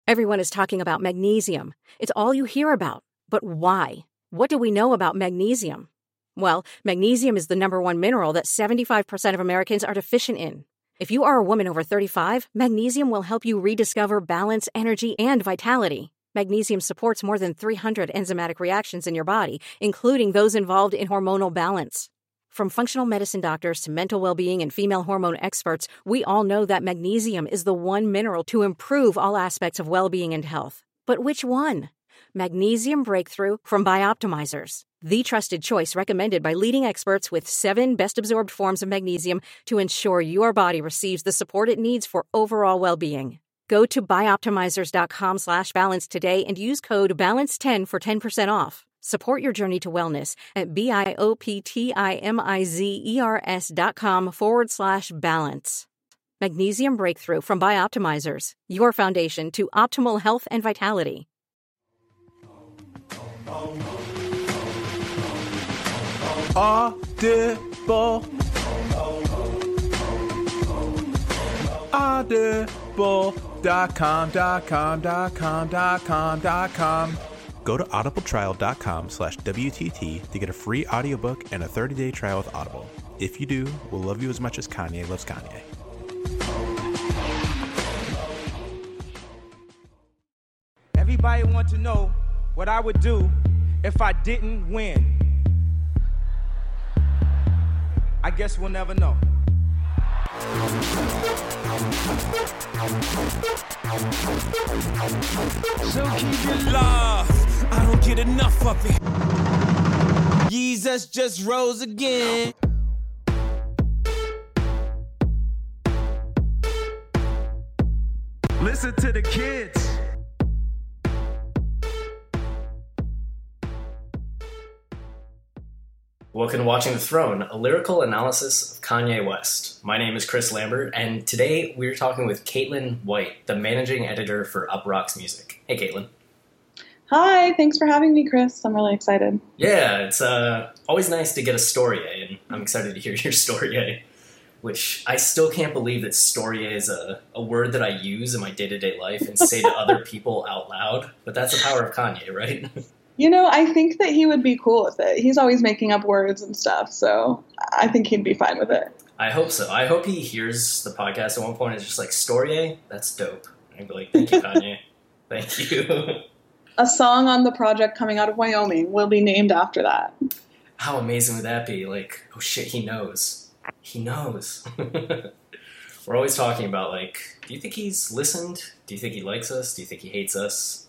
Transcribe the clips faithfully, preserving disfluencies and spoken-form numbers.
Everyone is talking about magnesium. It's all you hear about. But why? What do we know about magnesium? Well, magnesium is the number one mineral that seventy-five percent of Americans are deficient in. If you are a woman over thirty-five, magnesium will help you rediscover balance, energy, and vitality. Magnesium supports more than three hundred enzymatic reactions in your body, including those involved in hormonal balance. From functional medicine doctors to mental well-being and female hormone experts, we all know that magnesium is the one mineral to improve all aspects of well-being and health. But which one? Magnesium Breakthrough from Bioptimizers, the trusted choice recommended by leading experts with seven best-absorbed forms of magnesium to ensure your body receives the support it needs for overall well-being. Go to bioptimizers.com slash balance today and use code balance ten for ten percent off. Support your journey to wellness at B-I-O-P-T-I-M-I-Z-E-R-S dot com forward slash balance. Magnesium Breakthrough from Bioptimizers, your foundation to optimal health and vitality. Audible. Audible dot com dot com dot com dot com dot com. Go to audibletrial.com slash WTT to get a free audiobook and a thirty-day trial with Audible. If you do, we'll love you as much as Kanye loves Kanye. Everybody want to know what I would do if I didn't win. I guess we'll never know. So keep your love. I don't get enough of it. Jesus just rose again. Listen to the kids. Welcome to Watching the Throne, a lyrical analysis of Kanye West. My name is Chris Lambert, and today we're talking with Caitlin White, the managing editor for Uproxx Music. Hey, Caitlin. Hi, thanks for having me, Chris. I'm really excited. Yeah, it's uh, always nice to get a story, and I'm excited to hear your story, which I still can't believe that story is a, a word that I use in my day-to-day life and say to other people out loud, but that's the power of Kanye, right? You know, I think that he would be cool with it. He's always making up words and stuff, so I think he'd be fine with it. I hope so. I hope he hears the podcast at one point and is just like, Storie? That's dope. And I'd be like, thank you, Kanye. Thank you. A song on the project coming out of Wyoming will be named after that. How amazing would that be? Like, oh shit, he knows. He knows. We're always talking about, like, do you think he's listened? Do you think he likes us? Do you think he hates us?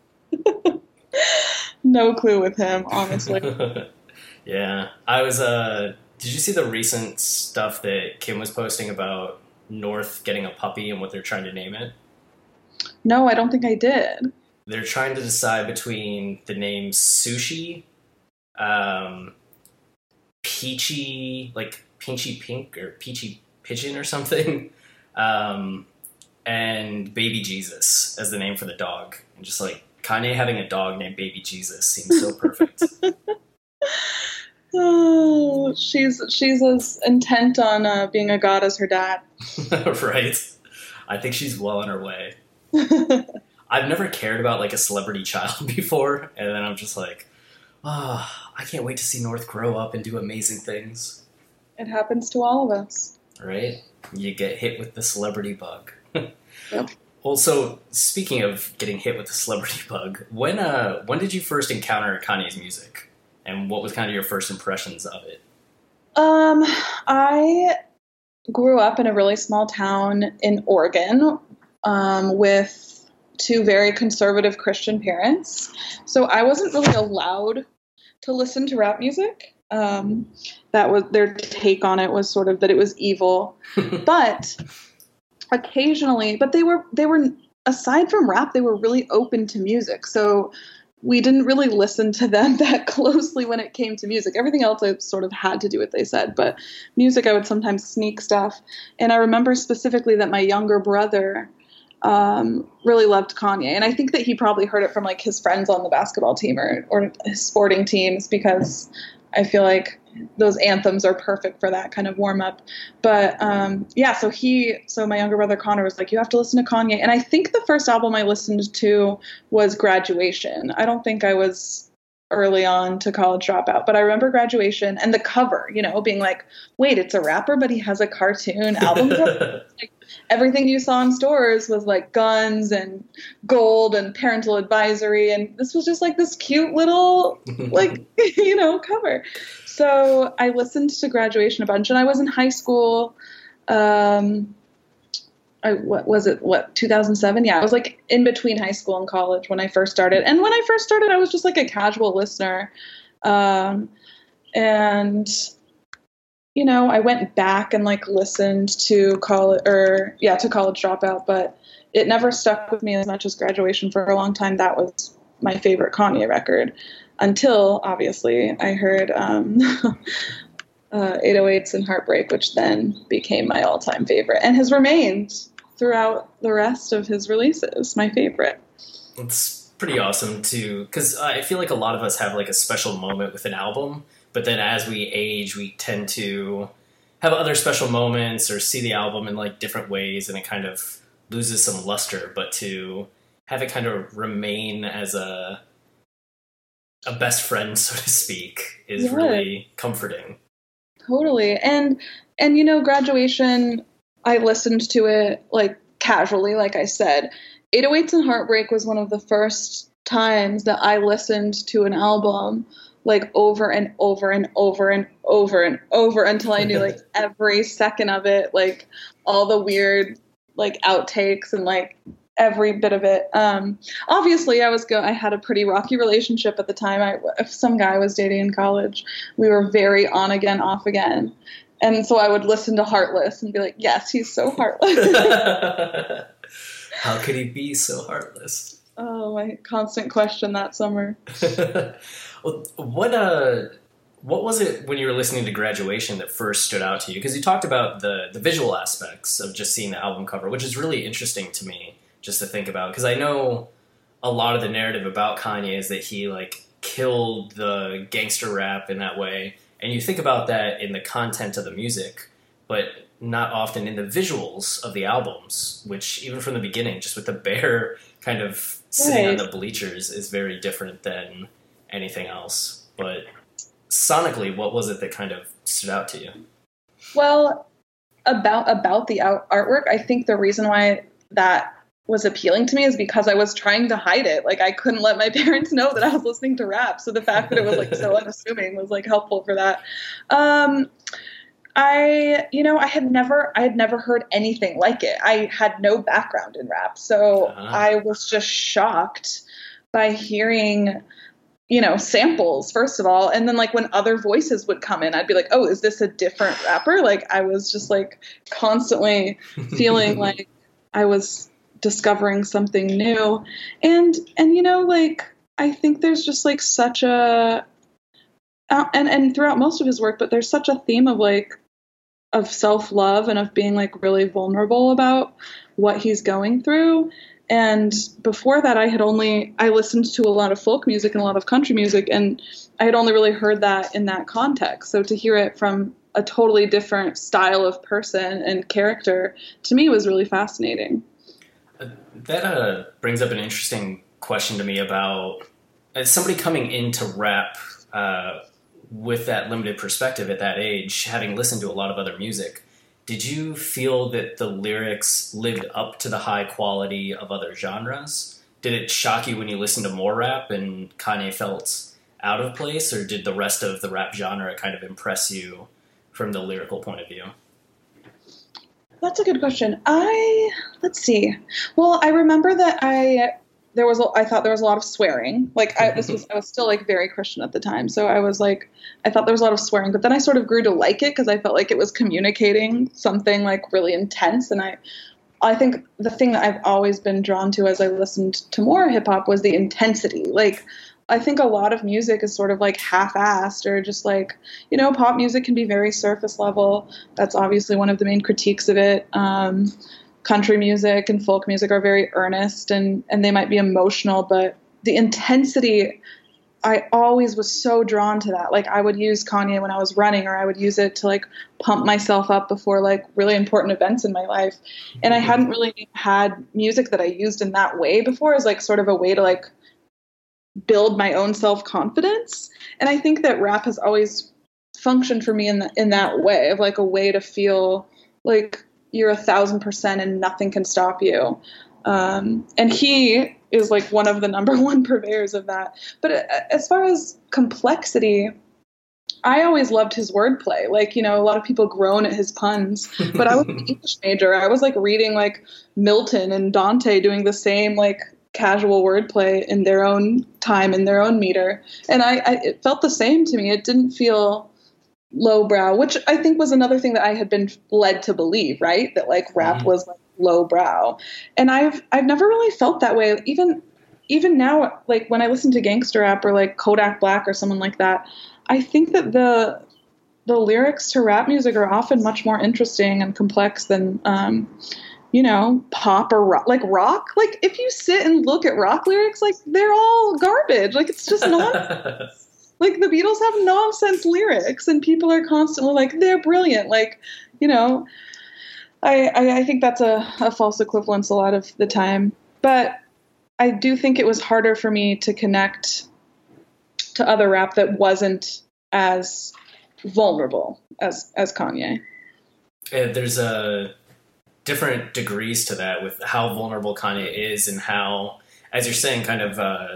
No clue with him, honestly. Yeah. I was, uh, did you see the recent stuff that Kim was posting about North getting a puppy and what they're trying to name it? No, I don't think I did. They're trying to decide between the names Sushi, um, Peachy, like Pinchy Pink or Peachy Pigeon or something, um, and Baby Jesus as the name for the dog. And just like, Kanye having a dog named Baby Jesus seems so perfect. Oh, she's she's as intent on uh, being a god as her dad. Right. I think she's well on her way. I've never cared about like a celebrity child before, and then I'm just like, ah, oh, I can't wait to see North grow up and do amazing things. It happens to all of us. Right? You get hit with the celebrity bug. Yep. Also, speaking of getting hit with the celebrity bug, when uh when did you first encounter Kanye's music? And what was kind of your first impressions of it? Um, I grew up in a really small town in Oregon um, with two very conservative Christian parents. So I wasn't really allowed to listen to rap music. Um, that was their take on it was sort of that it was evil. But occasionally, but they were, they were, aside from rap, they were really open to music. So we didn't really listen to them that closely when it came to music. Everything else I sort of had to do what they said, but music I would sometimes sneak stuff. And I remember specifically that my younger brother um, really loved Kanye. And I think that he probably heard it from like his friends on the basketball team or, or his sporting teams because I feel like those anthems are perfect for that kind of warm up. But um, yeah, so he, so my younger brother Connor was like, you have to listen to Kanye. And I think the first album I listened to was Graduation. I don't think I was early on to College Dropout, but I remember Graduation and the cover, you know, being like, wait, it's a rapper, but he has a cartoon album cover. Like, everything you saw in stores was like guns and gold and parental advisory. And this was just like this cute little, like, you know, cover. So I listened to Graduation a bunch, and I was in high school. Um, I, what was it? What, two thousand seven? Yeah, I was like in between high school and college when I first started. And when I first started, I was just like a casual listener. Um, and, you know, I went back and like listened to college or yeah, to College Dropout, but it never stuck with me as much as Graduation for a long time. That was my favorite Kanye record until obviously I heard, um, uh, eight oh eights and Heartbreak, which then became my all time favorite and has remained throughout the rest of his releases, my favorite. It's pretty awesome too, because I feel like a lot of us have like a special moment with an album, but then as we age, we tend to have other special moments or see the album in like different ways, and it kind of loses some luster. But to have it kind of remain as a a best friend, so to speak, is yeah. really comforting. Totally. And, and, you know, Graduation, I listened to it like casually, like I said. eight oh eights and Heartbreak was one of the first times that I listened to an album like over and over and over and over and over until I knew like every second of it, like all the weird like outtakes and like every bit of it. Um, obviously I was go, I had a pretty rocky relationship at the time. I, if some guy I was dating in college, we were very on again, off again. And so I would listen to Heartless and be like, yes, he's so heartless. How could he be so heartless? Oh, my constant question that summer. Well, what uh, what was it when you were listening to Graduation that first stood out to you? Because you talked about the, the visual aspects of just seeing the album cover, which is really interesting to me just to think about. Because I know a lot of the narrative about Kanye is that he like killed the gangster rap in that way. And you think about that in the content of the music, but not often in the visuals of the albums, which even from the beginning, just with the bear kind of sitting right. on the bleachers is very different than anything else. But sonically, what was it that kind of stood out to you? Well, about about the out- artwork, I think the reason why that was appealing to me is because I was trying to hide it. Like I couldn't let my parents know that I was listening to rap. So the fact that it was like so unassuming was like helpful for that. Um, I, you know, I had never, I had never heard anything like it. I had no background in rap. So uh-huh. I was just shocked by hearing, you know, samples, first of all. And then like when other voices would come in, I'd be like, oh, is this a different rapper? Like I was just like constantly feeling like I was discovering something new. And, and, you know, like, I think there's just like such a, uh, and, and throughout most of his work, but there's such a theme of like, of self-love and of being like really vulnerable about what he's going through. And before that, I had only, I listened to a lot of folk music and a lot of country music, and I had only really heard that in that context. So to hear it from a totally different style of person and character, to me was really fascinating. That uh, brings up an interesting question to me about as somebody coming into rap uh, with that limited perspective at that age, having listened to a lot of other music. Did you feel that the lyrics lived up to the high quality of other genres? Did it shock you when you listened to more rap and Kanye felt out of place, or did the rest of the rap genre kind of impress you from the lyrical point of view? That's a good question. I, let's see. Well, I remember that I, there was, a, I thought there was a lot of swearing. Like I, this was, I was still like very Christian at the time. So I was like, I thought there was a lot of swearing, but then I sort of grew to like it because I felt like it was communicating something like really intense. And I, I think the thing that I've always been drawn to as I listened to more hip hop was the intensity. Like, I think a lot of music is sort of like half-assed, or just like, you know, pop music can be very surface level. That's obviously one of the main critiques of it. Um, country music and folk music are very earnest, and, and they might be emotional, but the intensity I always was so drawn to that. Like I would use Kanye when I was running, or I would use it to like pump myself up before like really important events in my life. And I hadn't really had music that I used in that way before, as like sort of a way to like build my own self-confidence. And I think that rap has always functioned for me in the, in that way, of like a way to feel like you're a thousand percent and nothing can stop you. Um, and he is like one of the number one purveyors of that. But as far as complexity, I always loved his wordplay. Like, you know, a lot of people groan at his puns, but I was an English major. I was like reading like Milton and Dante doing the same like casual wordplay in their own time, in their own meter. And I, I it felt the same to me. It didn't feel lowbrow, which I think was another thing that I had been led to believe, right? That like rap mm-hmm. was like lowbrow. And I've I've never really felt that way. Even even now, like when I listen to gangster rap or like Kodak Black or someone like that, I think that the the lyrics to rap music are often much more interesting and complex than um, you know, pop or rock. Like rock, like if you sit and look at rock lyrics, like they're all garbage. Like it's just nonsense. Like the Beatles have nonsense lyrics, and people are constantly like, they're brilliant. Like, you know, I, I, I think that's a, a false equivalence a lot of the time. But I do think it was harder for me to connect to other rap that wasn't as vulnerable as, as Kanye. Yeah, there's a different degrees to that with how vulnerable Kanye is, and how, as you're saying, kind of uh,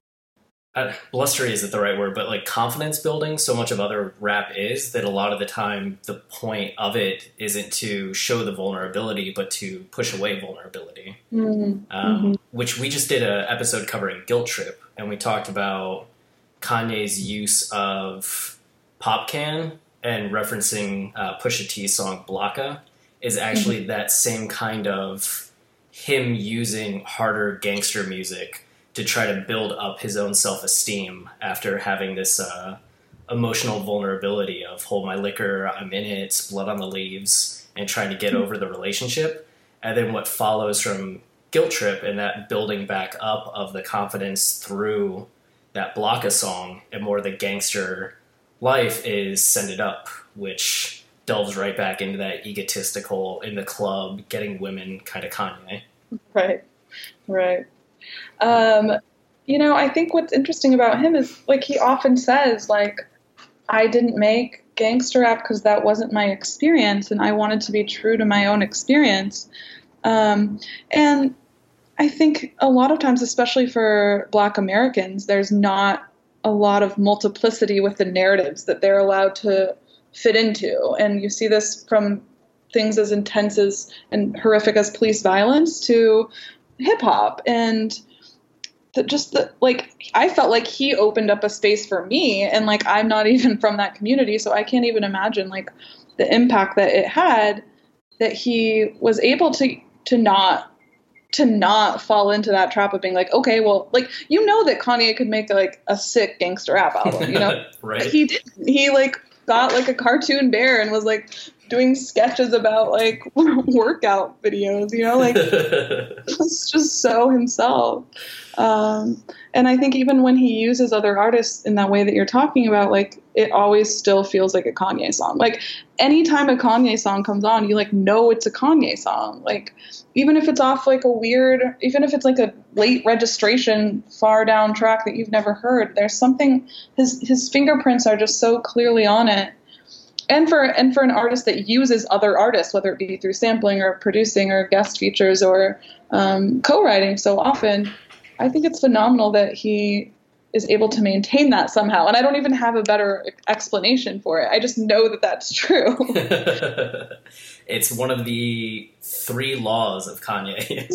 uh, blustery isn't the right word, but like confidence building. So much of other rap is that a lot of the time the point of it isn't to show the vulnerability, but to push away vulnerability. Mm-hmm. Um, mm-hmm. Which we just did an episode covering Guilt Trip, and we talked about Kanye's use of Pop Can and referencing uh, Pusha T's song Blocka is actually mm-hmm. that same kind of him using harder gangster music to try to build up his own self-esteem after having this uh, emotional vulnerability of hold my liquor, I'm in it, it's blood on the leaves, and trying to get mm-hmm. over the relationship. And then what follows from Guilt Trip and that building back up of the confidence through that Blocka song and more the gangster life is Send It Up, which delves right back into that egotistical, in the club, getting women kind of Kanye. Right, right. Um, you know, I think what's interesting about him is, like, he often says, like, I didn't make gangster rap because that wasn't my experience, and I wanted to be true to my own experience. Um, and I think a lot of times, especially for Black Americans, there's not a lot of multiplicity with the narratives that they're allowed to fit into. And you see this from things as intense as and horrific as police violence to hip hop. And the, just the, like, I felt like he opened up a space for me, and like, I'm not even from that community. So I can't even imagine like the impact that it had, that he was able to, to not, to not fall into that trap of being like, okay, well, like, you know, that Kanye could make like a sick gangster rap album, you know, right. But he didn't. He like got like a cartoon bear and was like doing sketches about like workout videos, you know, like it's just so himself. Um, and I think even when he uses other artists in that way that you're talking about, like, it always still feels like a Kanye song. Like, anytime a Kanye song comes on, you like know it's a Kanye song. Like, even if it's off like a weird, even if it's like a late registration far down track that you've never heard, there's something, his his fingerprints are just so clearly on it. And for and for an artist that uses other artists, whether it be through sampling or producing or guest features or um, co-writing so often, I think it's phenomenal that he is able to maintain that somehow. And I don't even have a better explanation for it. I just know that that's true. It's one of the three laws of Kanye.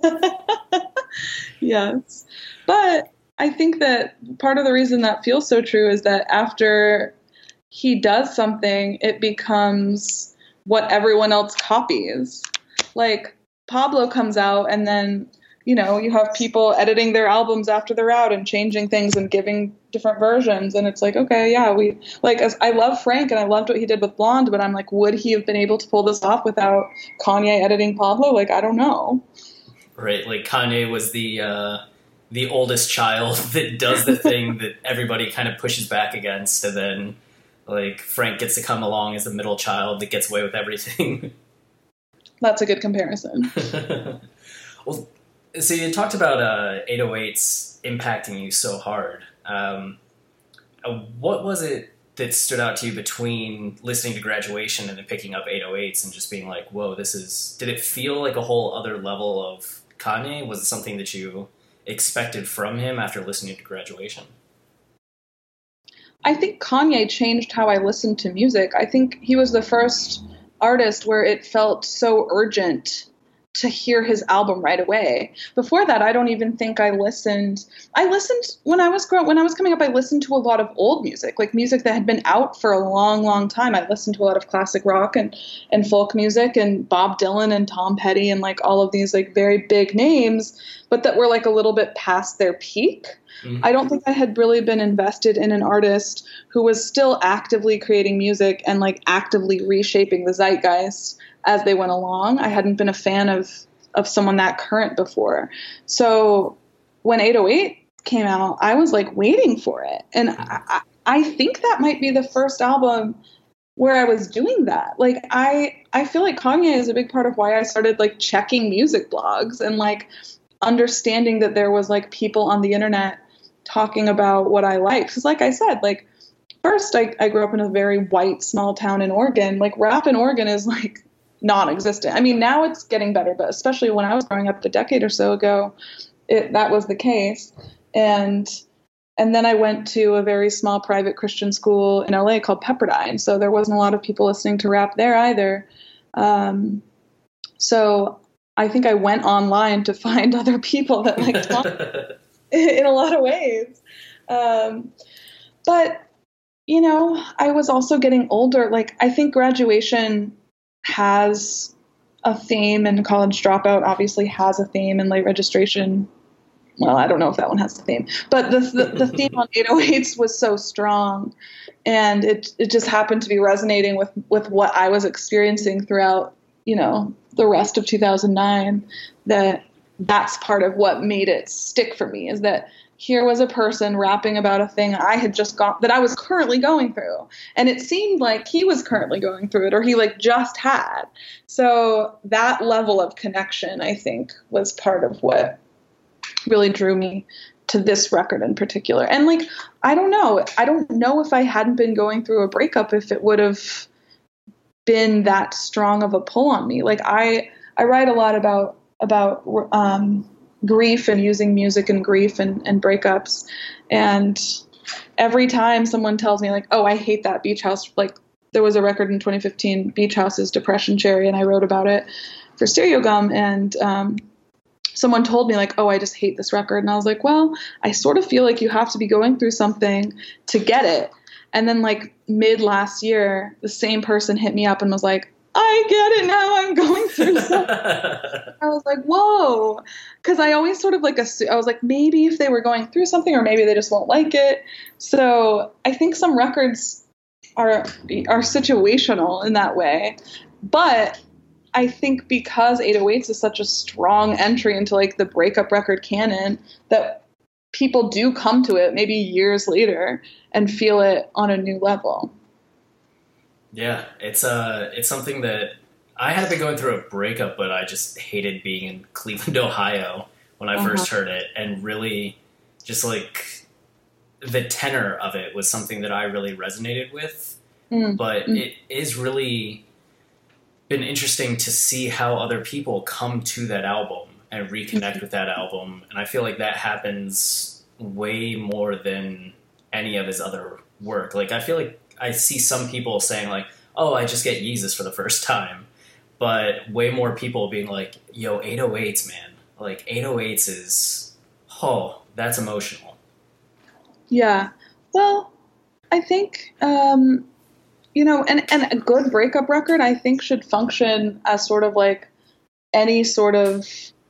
Yes. But I think that part of the reason that feels so true is that after he does something, it becomes what everyone else copies. Like, Pablo comes out and then, you know, you have people editing their albums after they're out and changing things and giving different versions. And it's like, okay, yeah, we like, as I love Frank and I loved what he did with Blonde, but I'm like, would he have been able to pull this off without Kanye editing Pablo? Like, I don't know. Right. Like, Kanye was the, uh, the oldest child that does the thing that everybody kind of pushes back against, and then like Frank gets to come along as the middle child that gets away with everything. That's a good comparison. Well, so you talked about uh, eight oh eights impacting you so hard. Um, uh, what was it that stood out to you between listening to Graduation and then picking up eight oh eights and just being like, whoa, this is... Did it feel like a whole other level of Kanye? Was it something that you expected from him after listening to Graduation? I think Kanye changed how I listened to music. I think he was the first artist where it felt so urgent to hear his album right away. Before that, I don't even think I listened. I listened when I was grow- when I was coming up. I listened to a lot of old music, like music that had been out for a long, long time. I listened to a lot of classic rock and and folk music and Bob Dylan and Tom Petty and like all of these like very big names, but that were like a little bit past their peak. Mm-hmm. I don't think I had really been invested in an artist who was still actively creating music and like actively reshaping the zeitgeist as they went along. I hadn't been a fan of, of someone that current before. So when eight oh eight came out, I was like waiting for it. And I, I think that might be the first album where I was doing that. Like, I, I feel like Kanye is a big part of why I started like checking music blogs and like understanding that there was like people on the internet talking about what I liked. Because like I said, like first I, I grew up in a very white small town in Oregon. Like rap in Oregon is like non-existent. I mean, now it's getting better, but especially when I was growing up a decade or so ago, it, that was the case. And and then I went to a very small private Christian school in L A called Pepperdine. So there wasn't a lot of people listening to rap there either. Um, so I think I went online to find other people that liked talk in a lot of ways. Um, but, you know, I was also getting older. Like, I think Graduation has a theme, and College Dropout obviously has a theme, and Late Registration, well, I don't know if that one has a theme, but the the, the theme on eight oh eights was so strong, and it it just happened to be resonating with, with what I was experiencing throughout, you know, the rest of two thousand nine, that that's part of what made it stick for me, is that here was a person rapping about a thing I had just got, that I was currently going through. And it seemed like he was currently going through it, or he like just had. So that level of connection, I think, was part of what really drew me to this record in particular. And like, I don't know, I don't know if I hadn't been going through a breakup, if it would have been that strong of a pull on me. Like I, I write a lot about, about, um, grief and using music and grief and, and breakups. And every time someone tells me like, oh, I hate that Beach House, like there was a record in twenty fifteen, Beach House's Depression Cherry, and I wrote about it for Stereogum. And um, someone told me like, oh, I just hate this record. And I was like, well, I sort of feel like you have to be going through something to get it. And then like mid last year, the same person hit me up and was like, I get it now, I'm going through something. I was like, whoa. Because I always sort of like, assume, I was like, maybe if they were going through something, or maybe they just won't like it. So I think some records are are situational in that way. But I think because eight oh eights is such a strong entry into like the breakup record canon, that people do come to it maybe years later and feel it on a new level. Yeah, it's uh, it's something that I had been going through a breakup, but I just hated being in Cleveland, Ohio when I uh-huh. first heard it, and really just like the tenor of it was something that I really resonated with. Mm. But mm. it is really been interesting to see how other people come to that album and reconnect with that album, and I feel like that happens way more than any of his other work. Like I feel like I see some people saying like, oh, I just get Yeezus for the first time. But way more people being like, yo, eight oh eights, man. Like eight oh eights is, oh, that's emotional. Yeah. Well, I think, um, you know, and, and a good breakup record, I think, should function as sort of like any sort of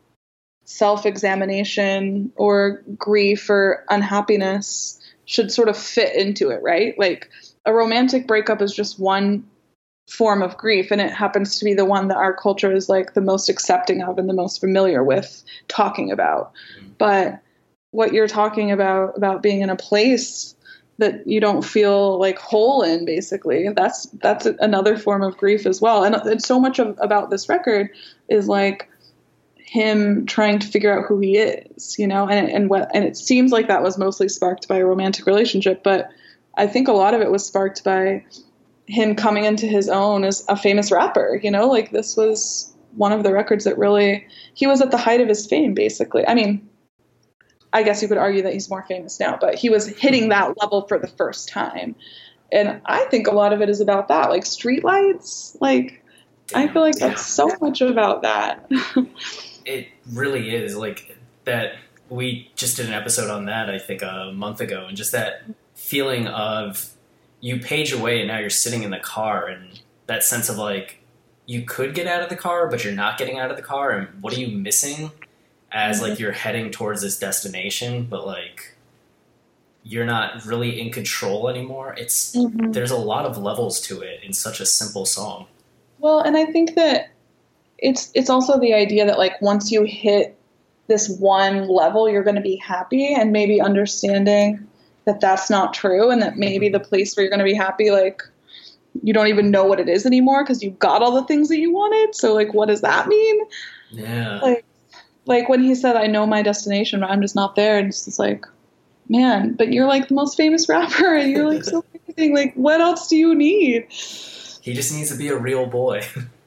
self-examination or grief or unhappiness should sort of fit into it, right? Like, a romantic breakup is just one form of grief, and it happens to be the one that our culture is like the most accepting of and the most familiar with talking about. Mm-hmm. But what you're talking about, about being in a place that you don't feel like whole in, basically. That's, that's another form of grief as well. And, and so much of, about this record is like him trying to figure out who he is, you know, and, and what, and it seems like that was mostly sparked by a romantic relationship, but I think a lot of it was sparked by him coming into his own as a famous rapper, you know, like this was one of the records that really, he was at the height of his fame, basically. I mean, I guess you could argue that he's more famous now, but he was hitting that level for the first time. And I think a lot of it is about that, like streetlights. Like, I feel like that's so much about that. It really is. Like, that we just did an episode on that, I think, a month ago, and just that feeling of you paid your way and now you're sitting in the car, and that sense of like you could get out of the car, but you're not getting out of the car, and what are you missing as like you're heading towards this destination, but like you're not really in control anymore. It's mm-hmm. There's a lot of levels to it in such a simple song. Well, and I think that it's it's also the idea that like once you hit this one level, you're going to be happy, and maybe understanding that that's not true, and that maybe the place where you're going to be happy, like you don't even know what it is anymore because you got all the things that you wanted. So like, what does that mean? Yeah. Like, like when he said, I know my destination, but I'm just not there. And it's just like, man, but you're like the most famous rapper and you're like so amazing. Like, what else do you need? He just needs to be a real boy.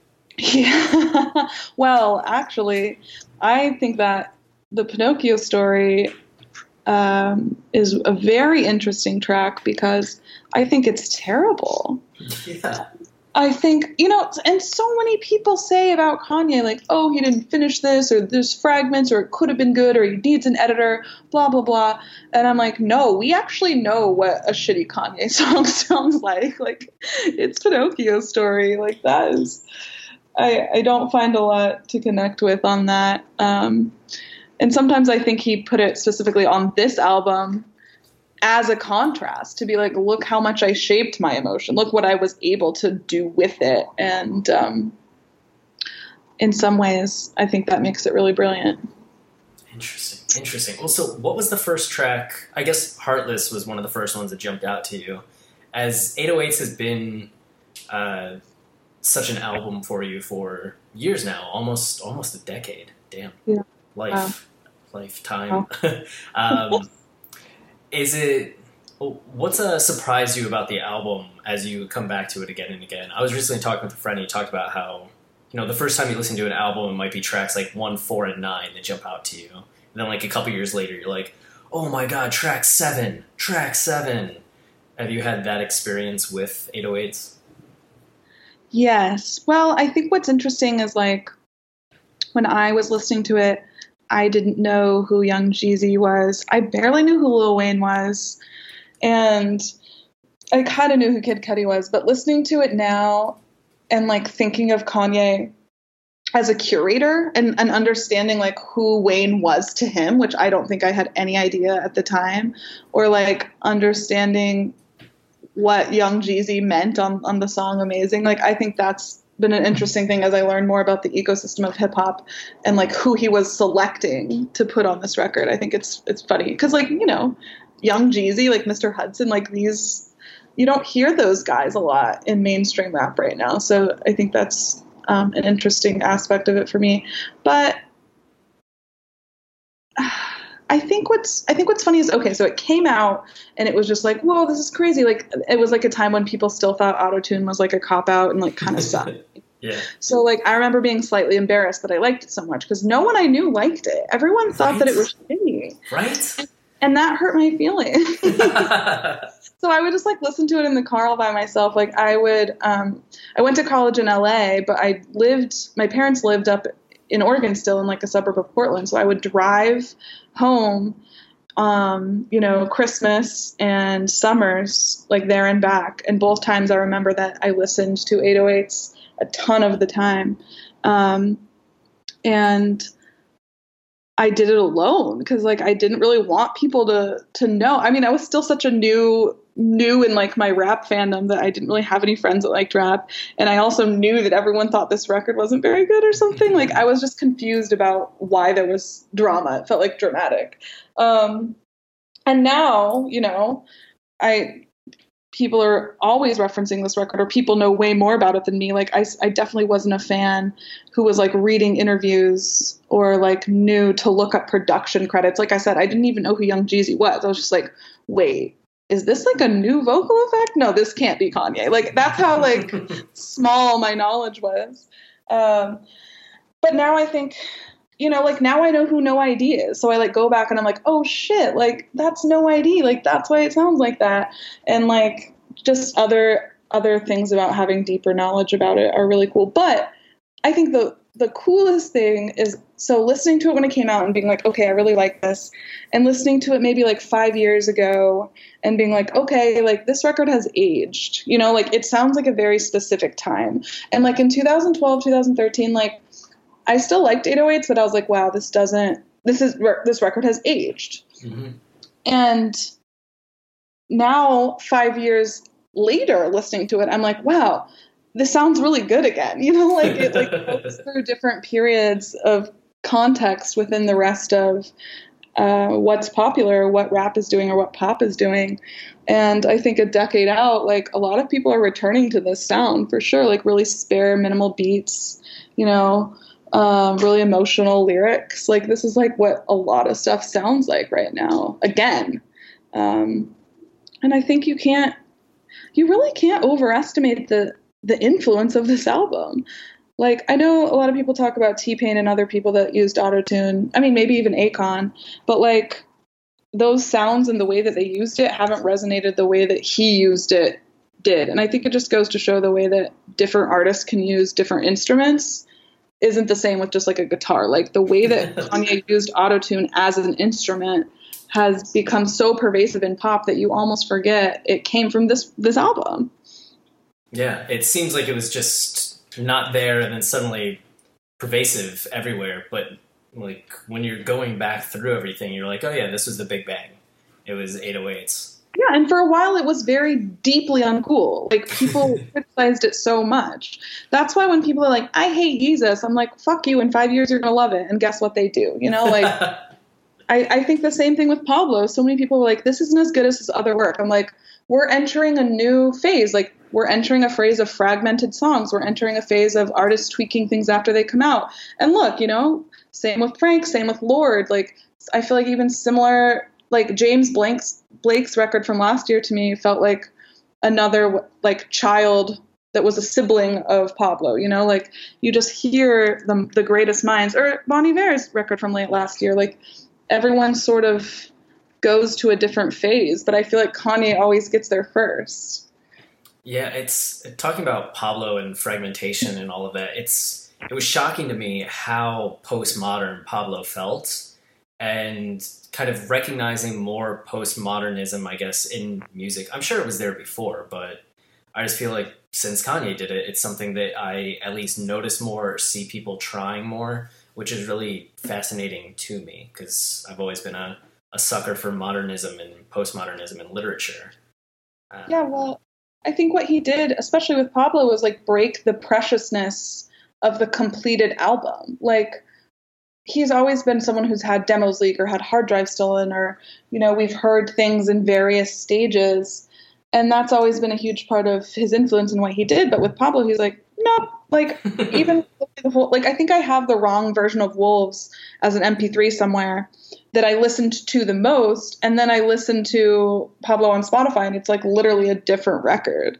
Yeah. Well, actually, I think that the Pinocchio story um, is a very interesting track because I think it's terrible. Yeah. I think, you know, and so many people say about Kanye, like, oh, he didn't finish this, or there's fragments, or it could have been good, or he needs an editor, blah, blah, blah. And I'm like, no, we actually know what a shitty Kanye song sounds like. Like, it's Pinocchio's story. Like, that is, I, I don't find a lot to connect with on that. Um, and sometimes I think he put it specifically on this album as a contrast to be like, look how much I shaped my emotion. Look what I was able to do with it. And um, in some ways, I think that makes it really brilliant. Interesting. Interesting. Well, so what was the first track? I guess Heartless was one of the first ones that jumped out to you. As eight oh eights has been uh, such an album for you for years now, almost almost a decade. Damn. Yeah. Life. Wow. Lifetime. Wow. um, Is it, what's uh, surprised you about the album as you come back to it again and again? I was recently talking with a friend, and he talked about how, you know, the first time you listen to an album, it might be tracks like one, four, and nine that jump out to you. And then like a couple years later, you're like, oh my God, track seven, track seven. Have you had that experience with eight oh eights? Yes. Well, I think what's interesting is like, when I was listening to it, I didn't know who Young Jeezy was. I barely knew who Lil Wayne was. And I kind of knew who Kid Cudi was. But listening to it now and, like, thinking of Kanye as a curator and, and understanding, like, who Wayne was to him, which I don't think I had any idea at the time, or, like, understanding what Young Jeezy meant on, on the song Amazing. Like, I think that's been an interesting thing as I learned more about the ecosystem of hip hop and like who he was selecting to put on this record. I think it's it's funny because like, you know, Young Jeezy, like Mister Hudson, like these, you don't hear those guys a lot in mainstream rap right now. So I think that's um, an interesting aspect of it for me. But I think what's I think what's funny is, okay, so it came out and it was just like, whoa, this is crazy. Like it was like a time when people still thought autotune was like a cop out and like kind of sucked. Yeah. So like I remember being slightly embarrassed that I liked it so much because no one I knew liked it. Everyone thought right? that it was shitty. Right. And that hurt my feelings. So I would just like listen to it in the car all by myself. Like I would, um, I went to college in L A, but I lived, my parents lived up in Oregon still in like a suburb of Portland. So I would drive home, um, you know, Christmas and summers, like there and back. And both times I remember that I listened to eight oh eights a ton of the time. Um, and I did it alone because like I didn't really want people to to know. I mean, I was still such a new new in like my rap fandom that I didn't really have any friends that liked rap, and I also knew that everyone thought this record wasn't very good or something. Like I was just confused about why there was drama. It felt like dramatic. Um, and now, you know, I people are always referencing this record, or people know way more about it than me. Like I, I definitely wasn't a fan who was like reading interviews or like knew to look up production credits. Like I said, I didn't even know who Young Jeezy was. I was just like, wait, is this like a new vocal effect? No, this can't be Kanye. Like that's how like small my knowledge was. Um, but now I think, you know, like now I know who No I D is. So I like go back and I'm like, oh shit, like that's No I D. Like that's why it sounds like that. And like just other other things about having deeper knowledge about it are really cool. But I think the the coolest thing is, so listening to it when it came out and being like, okay, I really like this, and listening to it maybe like five years ago and being like, okay, like this record has aged, you know, like it sounds like a very specific time. And like in two thousand twelve, two thousand thirteen, like I still liked eight oh eights, but I was like, wow, this doesn't, this is, this record has aged. Mm-hmm. And now five years later listening to it, I'm like, wow, this sounds really good again. You know, like it like goes through different periods of context within the rest of uh, what's popular, what rap is doing or what pop is doing. And I think a decade out, like a lot of people are returning to this sound for sure, like really spare, minimal beats, you know, um, really emotional lyrics. Like this is like what a lot of stuff sounds like right now again. Um, and I think you can't, you really can't overestimate the the influence of this album. Like, I know a lot of people talk about T-Pain and other people that used autotune. I mean, maybe even Akon, but like those sounds and the way that they used it haven't resonated the way that he used it did. And I think it just goes to show the way that different artists can use different instruments isn't the same with just like a guitar. Like the way that Kanye used autotune as an instrument has become so pervasive in pop that you almost forget it came from this, this album. Yeah, it seems like it was just not there and then suddenly pervasive everywhere. But like when you're going back through everything, you're like, oh yeah, this was the Big Bang. It was eight oh eights. Yeah, and for a while it was very deeply uncool. Like people criticized it so much. That's why when people are like, I hate Jesus, I'm like, fuck you, in five years you're going to love it. And guess what they do? You know, like I, I think the same thing with Pablo. So many people were like, this isn't as good as his other work. I'm like, we're entering a new phase. Like, we're entering a phase of fragmented songs. We're entering a phase of artists tweaking things after they come out. And look, you know, same with Frank, same with Lorde. Like, I feel like even similar, like James Blake's, Blake's record from last year to me felt like another, like, child that was a sibling of Pablo, you know? Like, you just hear the, the greatest minds. Or Bon Iver's record from late last year. Like, everyone sort of goes to a different phase, but I feel like Kanye always gets there first. Yeah, it's talking about Pablo and fragmentation and all of that. It's it was shocking to me how postmodern Pablo felt, and kind of recognizing more postmodernism, I guess, in music. I'm sure it was there before, but I just feel like since Kanye did it, it's something that I at least notice more or see people trying more, which is really fascinating to me because I've always been a, a sucker for modernism and postmodernism in literature. Um, yeah, well, I think what he did, especially with Pablo, was like break the preciousness of the completed album. Like, he's always been someone who's had demos leak or had hard drives stolen, or, you know, we've heard things in various stages. And that's always been a huge part of his influence and what he did. But with Pablo, he's like, nope. Like, even the whole, like, I think I have the wrong version of Wolves as an M P three somewhere that I listened to the most. And then I listened to Pablo on Spotify, and it's like literally a different record.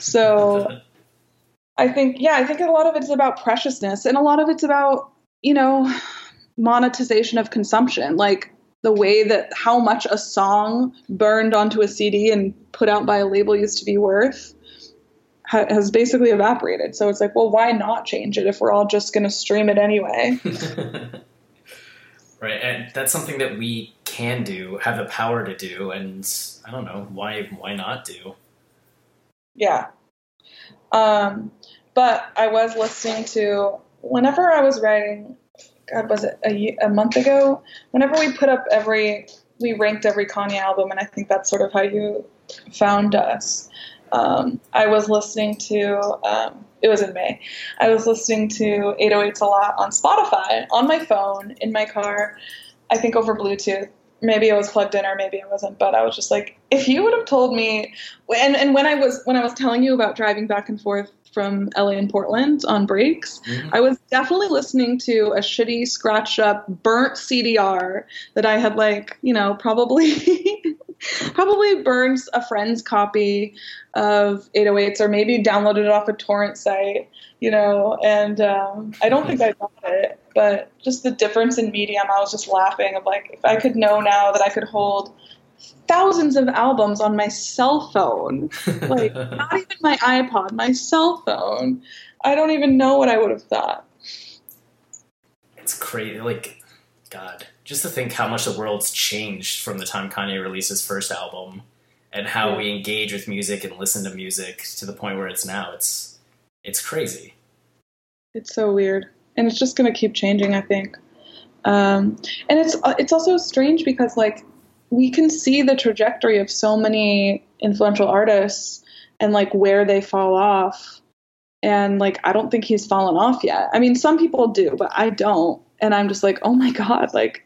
So I think, yeah, I think a lot of it's about preciousness, and a lot of it's about, you know, monetization of consumption. Like, the way that how much a song burned onto a C D and put out by a label used to be worth ha- has basically evaporated. So it's like, well, why not change it if we're all just going to stream it anyway? Right. And that's something that we can do, have the power to do. And I don't know, why, why not do? Yeah. Um, but I was listening to, whenever I was writing God, was it a, ye- a month ago? Whenever we put up every, we ranked every Kanye album, and I think that's sort of how you found us. Um, I was listening to, um, it was in May, I was listening to eight oh eights a lot on Spotify, on my phone, in my car, I think over Bluetooth. Maybe I was plugged in or maybe I wasn't, but I was just like, if you would have told me, and, and when I was when I was telling you about driving back and forth from L A and Portland on breaks, mm-hmm. I was definitely listening to a shitty, scratched up, burnt C D R that I had, like, you know, probably probably burned a friend's copy of eight oh eights or maybe downloaded it off a torrent site, you know, and um, I don't think I got it, but just the difference in medium, I was just laughing of like, if I could know now that I could hold thousands of albums on my cell phone, like not even my iPod, my cell phone, I don't even know what I would have thought. It's crazy, like, God, just to think how much the world's changed from the time Kanye released his first album and how yeah. we engage with music and listen to music to the point where it's now. It's it's crazy. It's so weird. And it's just going to keep changing, I think. Um, and it's it's also strange because, like, we can see the trajectory of so many influential artists and, like, where they fall off. And, like, I don't think he's fallen off yet. I mean, some people do, but I don't. And I'm just like, oh, my God, like,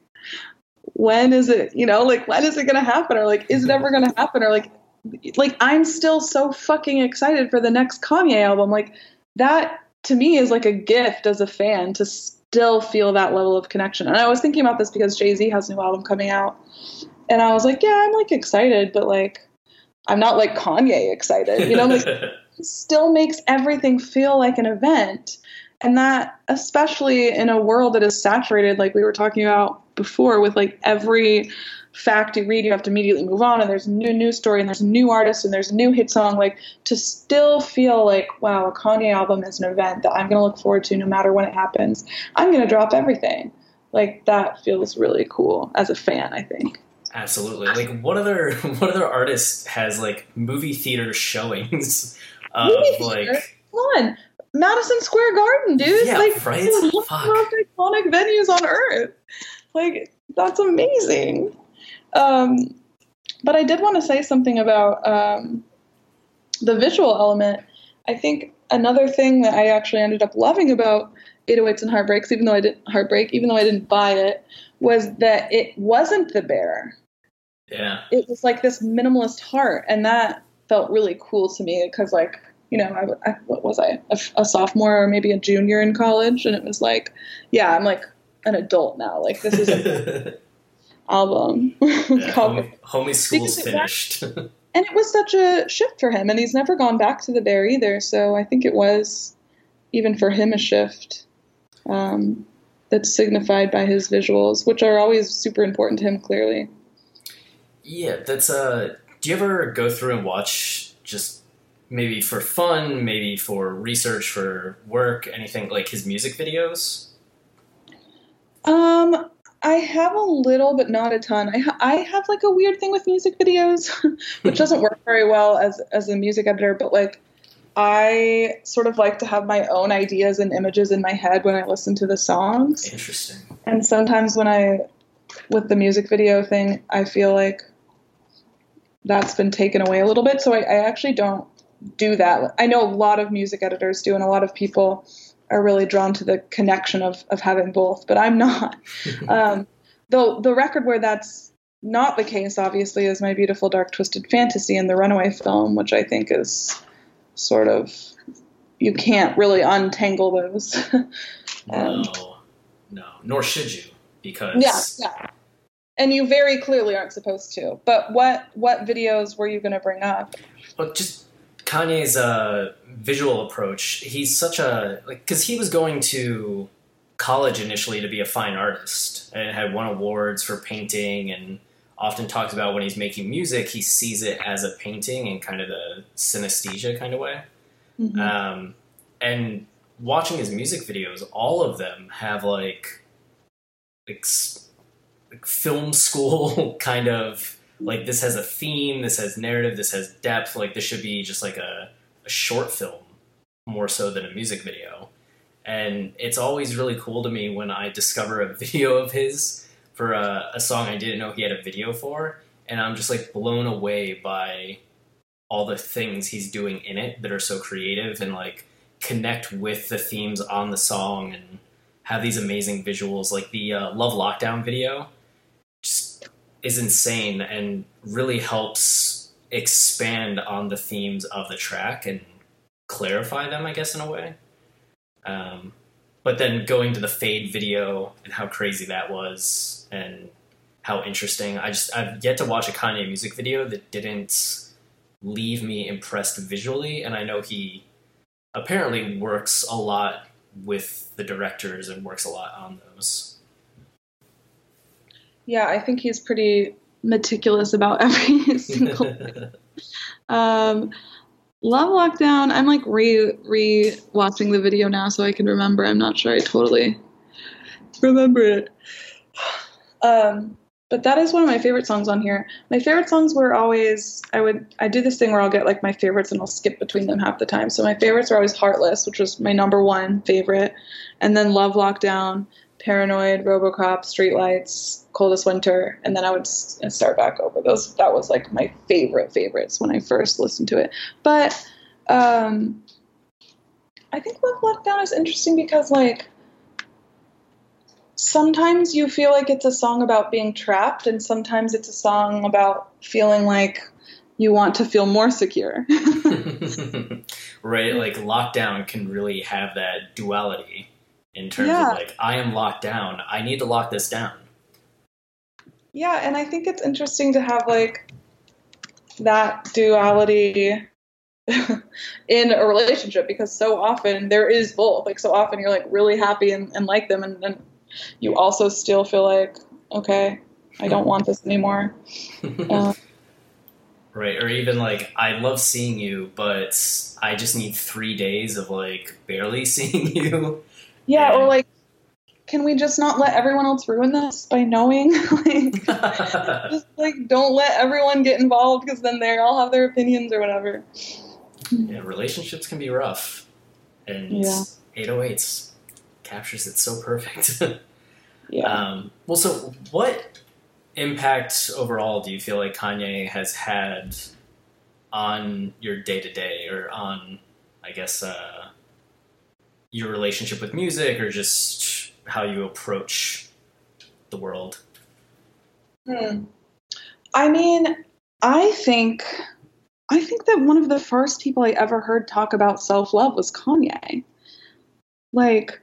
when is it, you know, like, when is it going to happen? Or, like, is it ever going to happen? Or, like, like, I'm still so fucking excited for the next Kanye album. Like, that, to me, is like a gift as a fan to still feel that level of connection. And I was thinking about this because Jay-Z has a new album coming out. And I was like, yeah, I'm, like, excited, but, like, I'm not, like, Kanye excited. You know, like, it still makes everything feel like an event. And that, especially in a world that is saturated, like we were talking about before, with, like, every fact you read, you have to immediately move on, and there's a new news story, and there's a new artist, and there's a new hit song, like, to still feel like, wow, a Kanye album is an event that I'm going to look forward to no matter when it happens. I'm going to drop everything. Like, that feels really cool as a fan, I think. Absolutely. Like, what other what other artist has, like, movie theater showings of, movie like... Theater? Come on. Madison Square Garden, dude. Yeah, like, right? One of the most iconic venues on Earth. Like, that's amazing. Um, but I did want to say something about um, the visual element. I think another thing that I actually ended up loving about eight oh eights and Heartbreaks, even though I didn't Heartbreak, even though I didn't buy it, was that it wasn't the bear. Yeah. It was like this minimalist heart, and that felt really cool to me because, like, you know, I, I, what was I, a, a sophomore or maybe a junior in college, and it was like, yeah, I'm like an adult now. Like, this is a album. Yeah, homie, homie school's finished. Was, and it was such a shift for him, and he's never gone back to the bear either, so I think it was, even for him, a shift um, that's signified by his visuals, which are always super important to him, clearly. Yeah, that's, uh, do you ever go through and watch, just maybe for fun, maybe for research, for work, anything, like his music videos? Um, I have a little, but not a ton. I, ha- I have, like, a weird thing with music videos, which doesn't work very well as, as a music editor, but, like, I sort of like to have my own ideas and images in my head when I listen to the songs. Interesting. And sometimes when I, with the music video thing, I feel like that's been taken away a little bit. So I, I actually don't do that. I know a lot of music editors do, and a lot of people are really drawn to the connection of, of having both, but I'm not. um, though the record where that's not the case, obviously, is My Beautiful Dark Twisted Fantasy and the Runaway film, which I think is sort of, you can't really untangle those. um, no, no, nor should you, because... Yeah, yeah. And you very clearly aren't supposed to. But what what videos were you going to bring up? Well, just Kanye's uh, visual approach. He's such a... like, because he was going to college initially to be a fine artist and had won awards for painting, and often talks about when he's making music, he sees it as a painting in kind of the synesthesia kind of way. Mm-hmm. Um, and watching his music videos, all of them have, like... like film school kind of, like, this has a theme, this has narrative, this has depth, like this should be just like a, a short film more so than a music video. And it's always really cool to me when I discover a video of his for a, a song I didn't know he had a video for. And I'm just like blown away by all the things he's doing in it that are so creative and like connect with the themes on the song and have these amazing visuals. Like the uh, Love Lockdown video just is insane and really helps expand on the themes of the track and clarify them, I guess, in a way. Um, but then going to the Fade video and how crazy that was and how interesting. I just, I've yet to watch a Kanye music video that didn't leave me impressed visually. And I know he apparently works a lot with the directors and works a lot on those. Yeah, I think he's pretty meticulous about every single thing. Um, Love Lockdown, I'm like re re watching the video now so I can remember. I'm not sure I totally remember it. Um, but that is one of my favorite songs on here. My favorite songs were always, I would, I do this thing where I'll get like my favorites and I'll skip between them half the time. So my favorites are always Heartless, which was my number one favorite. And then Love Lockdown, Paranoid, Robocop, Streetlights, Coldest Winter. And then I would s- start back over. Those, that was like my favorite favorites when I first listened to it. But um, I think Love Lockdown is interesting because like, sometimes you feel like it's a song about being trapped, and sometimes it's a song about feeling like you want to feel more secure. Right, like Lockdown can really have that duality in terms Yeah. of like, I am locked down, I need to lock this down. Yeah, and I think it's interesting to have like that duality in a relationship, because so often there is both. Like so often you're like really happy and, and like them, and then you also still feel like, okay, I don't want this anymore. Uh, Right, or even like, I love seeing you, but I just need three days of like barely seeing you. yeah, And- or like, can we just not let everyone else ruin this by knowing? Like, just like don't let everyone get involved, because then they all have their opinions or whatever. Yeah, relationships can be rough, and Yeah. eight oh eights captures it so perfect. Yeah. Um, well, so what impact overall do you feel like Kanye has had on your day-to-day, or on, I guess, uh, your relationship with music, or just how you approach the world? Hmm. I mean, I think I think that one of the first people I ever heard talk about self-love was Kanye. Like,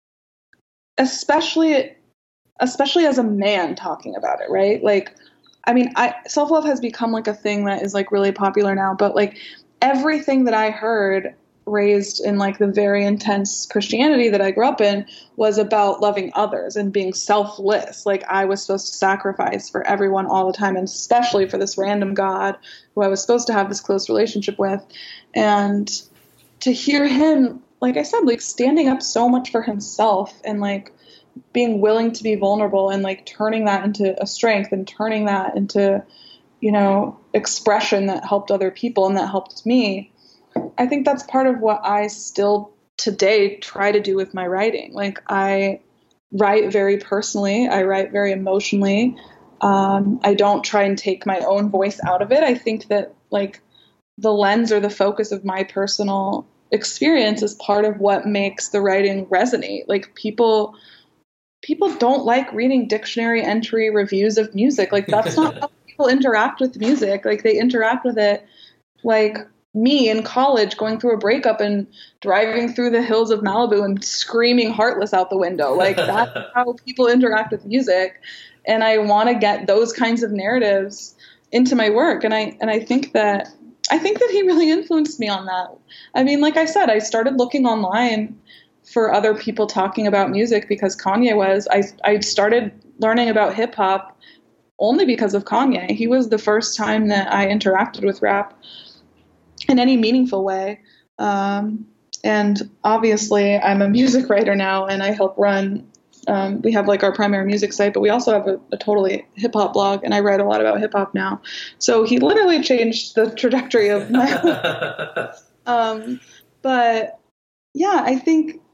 especially especially as a man talking about it, right? Like, I mean, I self-love has become like a thing that is like really popular now, but like everything that I heard raised in like the very intense Christianity that I grew up in was about loving others and being selfless. Like I was supposed to sacrifice for everyone all the time, and especially for this random God who I was supposed to have this close relationship with. And to hear him, like I said, like standing up so much for himself and like being willing to be vulnerable and like turning that into a strength and turning that into, you know, expression that helped other people and that helped me. I think that's part of what I still today try to do with my writing. Like I write very personally. I write very emotionally. Um, I don't try and take my own voice out of it. I think that like the lens or the focus of my personal experience is part of what makes the writing resonate. Like people, people don't like reading dictionary entry reviews of music. Like that's not how people interact with music. Like they interact with it like me in college going through a breakup and driving through the hills of Malibu and screaming Heartless out the window. Like that's how people interact with music. And I want to get those kinds of narratives into my work. And I, and I think that, I think that he really influenced me on that. I mean, like I said, I started looking online for other people talking about music because Kanye was. I, I started learning about hip hop only because of Kanye. He was the first time that I interacted with rap in any meaningful way. Um, and obviously I'm a music writer now, and I help run, um, we have like our primary music site, but we also have a, a totally hip hop blog, and I write a lot about hip hop now. So he literally changed the trajectory of my, um, but yeah, I think,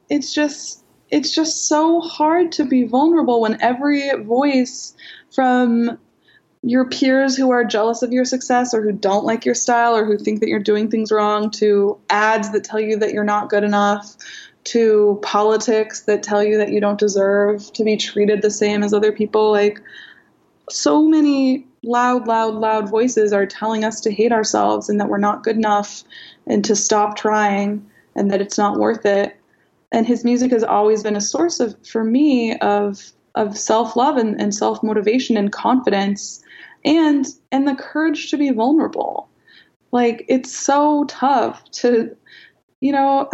it's just it's just so hard to be vulnerable when every voice from your peers who are jealous of your success or who don't like your style or who think that you're doing things wrong, to ads that tell you that you're not good enough, to politics that tell you that you don't deserve to be treated the same as other people. Like, so many loud, loud, loud voices are telling us to hate ourselves and that we're not good enough and to stop trying and that it's not worth it. And his music has always been a source of, for me, of of self-love and, and self-motivation and confidence and and the courage to be vulnerable. Like, it's so tough to, you know,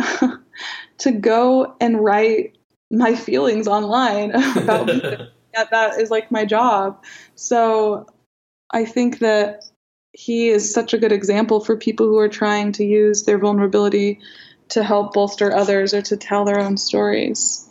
to go and write my feelings online about music. That, that is like my job. So I think that he is such a good example for people who are trying to use their vulnerability to help bolster others or to tell their own stories.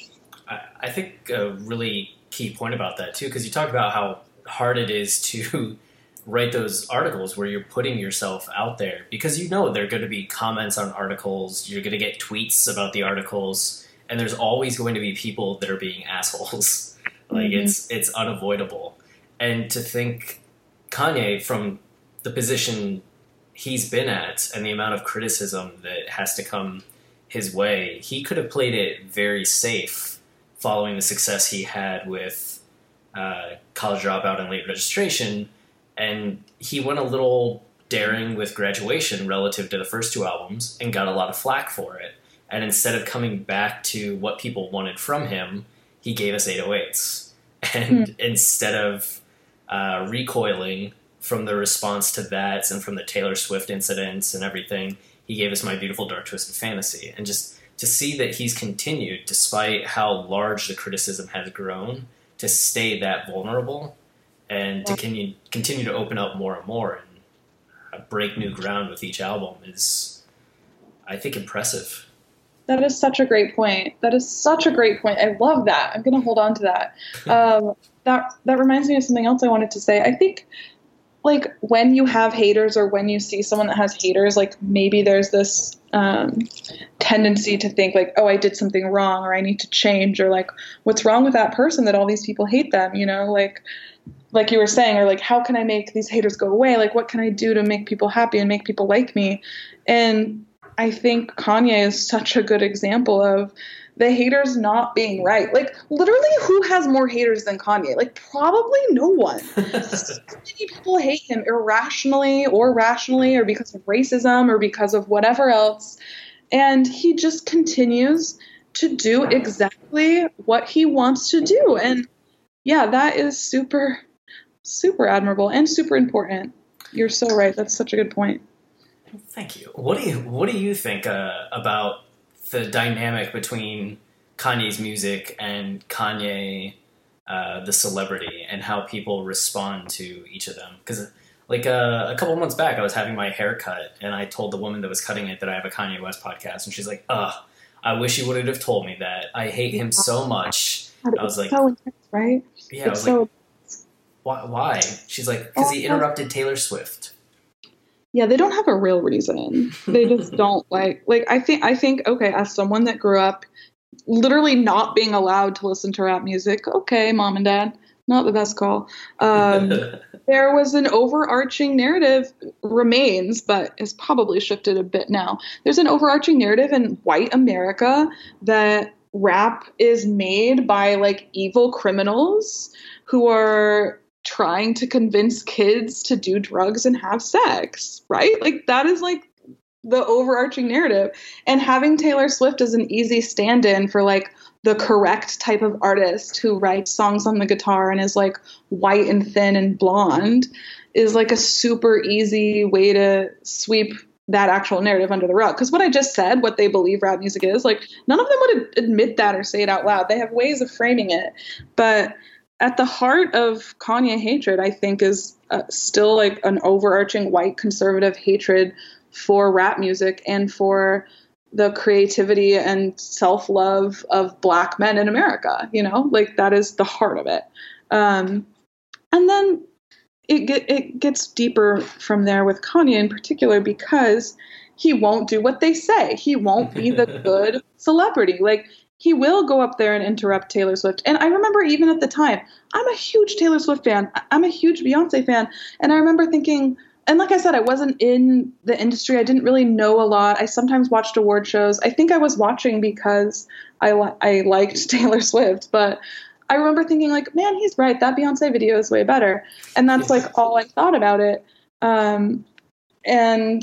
I, I think a really key point about that too, because you talk about how hard it is to write those articles where you're putting yourself out there, because you know there are going to be comments on articles, you're going to get tweets about the articles, and there's always going to be people that are being assholes. Like, mm-hmm. it's it's unavoidable. And to think Kanye, from the position he's been at and the amount of criticism that has to come his way, he could have played it very safe following the success he had with uh, College Dropout and Late Registration. And he went a little daring with Graduation relative to the first two albums and got a lot of flack for it. And instead of coming back to what people wanted from him, he gave us eight oh eights. And mm. instead of uh, recoiling from the response to that and from the Taylor Swift incidents and everything, he gave us My Beautiful Dark Twisted Fantasy. And just to see that he's continued, despite how large the criticism has grown, to stay that vulnerable and to continue, continue to open up more and more and uh, break new ground with each album is, I think, impressive. That is such a great point. That is such a great point. I love that. I'm going to hold on to that. Um, that that reminds me of something else I wanted to say. I think, like, when you have haters or when you see someone that has haters, like, maybe there's this um, tendency to think, like, oh, I did something wrong or I need to change, or, like, what's wrong with that person that all these people hate them, you know? Like, like you were saying, or, like, how can I make these haters go away? Like, what can I do to make people happy and make people like me? And I think Kanye is such a good example of the haters not being right. Like, literally, who has more haters than Kanye? Like, probably no one. So many people hate him irrationally or rationally, or because of racism or because of whatever else. And he just continues to do exactly what he wants to do. And yeah, that is super, super admirable and super important. You're so right. That's such a good point. Thank you. What do you What do you think uh, about the dynamic between Kanye's music and Kanye, uh, the celebrity, and how people respond to each of them? Because, like, uh, a couple months back, I was having my hair cut, and I told the woman that was cutting it that I have a Kanye West podcast, and she's like, "Ugh, I wish you would have told me that. I hate him so much." I was like, "So intense, right?" Yeah, I was like, "Why?" Why? She's like, "Because he interrupted Taylor Swift." Yeah, they don't have a real reason. They just don't like, like, I think, I think, okay, as someone that grew up literally not being allowed to listen to rap music, okay, mom and dad, not the best call. Um, there was an overarching narrative, remains, but has probably shifted a bit now. There's an overarching narrative in white America that rap is made by, like, evil criminals who are trying to convince kids to do drugs and have sex, right? Like, that is, like, the overarching narrative. And having Taylor Swift as an easy stand-in for, like, the correct type of artist who writes songs on the guitar and is, like, white and thin and blonde is, like, a super easy way to sweep that actual narrative under the rug. Because what I just said, what they believe rap music is, like, none of them would admit that or say it out loud. They have ways of framing it. But at the heart of Kanye hatred, I think, is uh, still, like, an overarching white conservative hatred for rap music and for the creativity and self-love of Black men in America. You know, like, that is the heart of it. Um, and then it get, it gets deeper from there with Kanye in particular, because he won't do what they say. He won't be the good celebrity. Like, he will go up there and interrupt Taylor Swift. And I remember even at the time, I'm a huge Taylor Swift fan. I'm a huge Beyonce fan. And I remember thinking, and like I said, I wasn't in the industry. I didn't really know a lot. I sometimes watched award shows. I think I was watching because I, li- I liked Taylor Swift. But I remember thinking, like, man, he's right. That Beyonce video is way better. And that's like all I thought about it. Um, and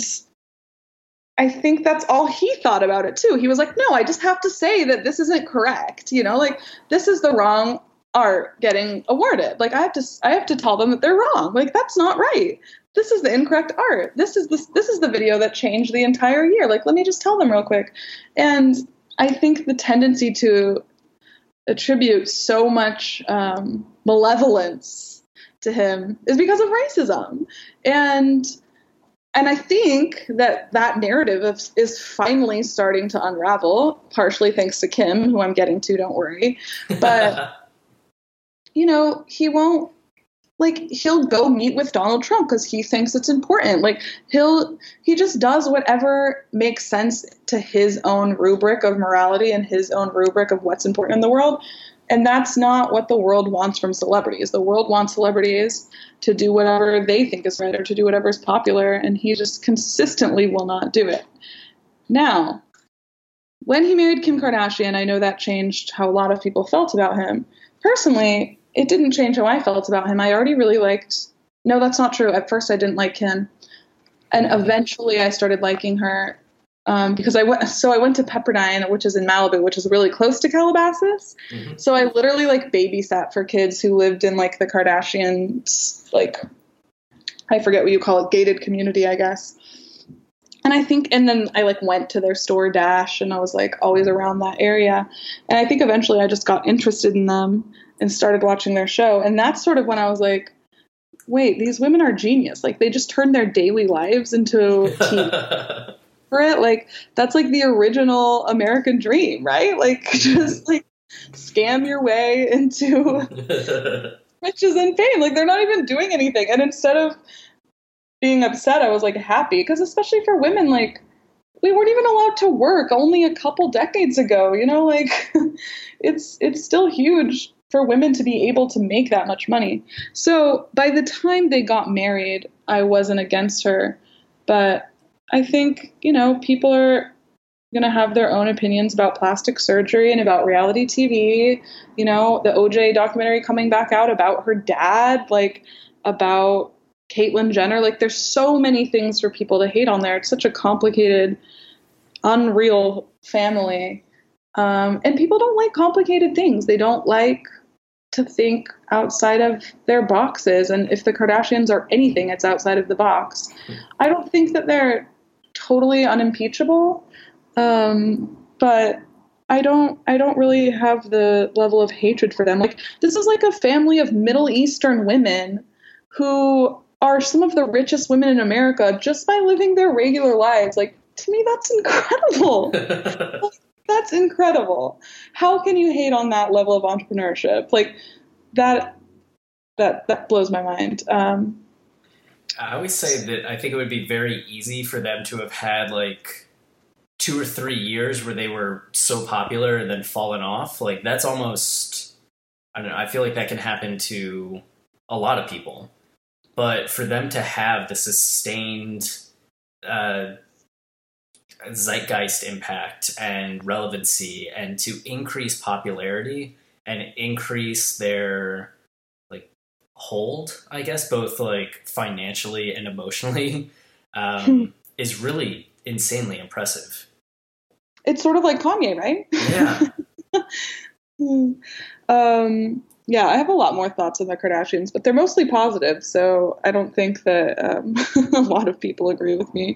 I think that's all he thought about it too. He was like, no, I just have to say that this isn't correct. You know, like, this is the wrong art getting awarded. Like, I have to, I have to tell them that they're wrong. Like, that's not right. This is the incorrect art. This is the, this is the video that changed the entire year. Like, let me just tell them real quick. And I think the tendency to attribute so much um, malevolence to him is because of racism. And And I think that that narrative of, is finally starting to unravel, partially thanks to Kim, who I'm getting to, don't worry. But, you know, he won't, like, he'll go meet with Donald Trump because he thinks it's important. Like, he'll, he just does whatever makes sense to his own rubric of morality and his own rubric of what's important in the world. And that's not what the world wants from celebrities. The world wants celebrities to do whatever they think is right or to do whatever is popular, and he just consistently will not do it. Now, when he married Kim Kardashian, I know that changed how a lot of people felt about him. Personally, it didn't change how I felt about him. I already really liked – no, that's not true. At first, I didn't like Kim. And eventually, I started liking her um, because I went – so I went to Pepperdine, which is in Malibu, which is really close to Calabasas. Mm-hmm. So I literally, like, babysat for kids who lived in, like, the Kardashians, like – I forget what you call it, gated community, I guess. And I think – and then I, like, went to their store Dash, and I was, like, always around that area. And I think eventually I just got interested in them and started watching their show. And that's sort of when I was like, wait, these women are genius. Like, they just turned their daily lives into T V. For it. Like, that's like the original American dream, right? Like, just like scam your way into riches and fame. Like, they're not even doing anything. And instead of being upset, I was like happy, because especially for women, like, we weren't even allowed to work only a couple decades ago, you know, like it's it's still huge for women to be able to make that much money. So by the time they got married, I wasn't against her. But I think, you know, people are going to have their own opinions about plastic surgery and about reality T V. You know, the O J documentary coming back out about her dad, like about Caitlyn Jenner. Like, there's so many things for people to hate on there. It's such a complicated, unreal family. Um, and people don't like complicated things. They don't like to think outside of their boxes. And if the Kardashians are anything, it's outside of the box. I don't think that they're totally unimpeachable. Um, but I don't, I don't really have the level of hatred for them. Like, this is like a family of Middle Eastern women who are some of the richest women in America just by living their regular lives. Like, to me, that's incredible. Like, that's incredible. How can you hate on that level of entrepreneurship? Like, that, that, that blows my mind. Um, I always say that I think it would be very easy for them to have had, like, two or three years where they were so popular and then fallen off. Like, that's almost, I don't know, I feel like that can happen to a lot of people. But for them to have the sustained uh, zeitgeist impact and relevancy, and to increase popularity and increase their, like, hold, I guess, both, like, financially and emotionally, um, is really insanely impressive. It's sort of like Kanye, right? Yeah. um, yeah, I have a lot more thoughts on the Kardashians, but they're mostly positive, so I don't think that um, a lot of people agree with me.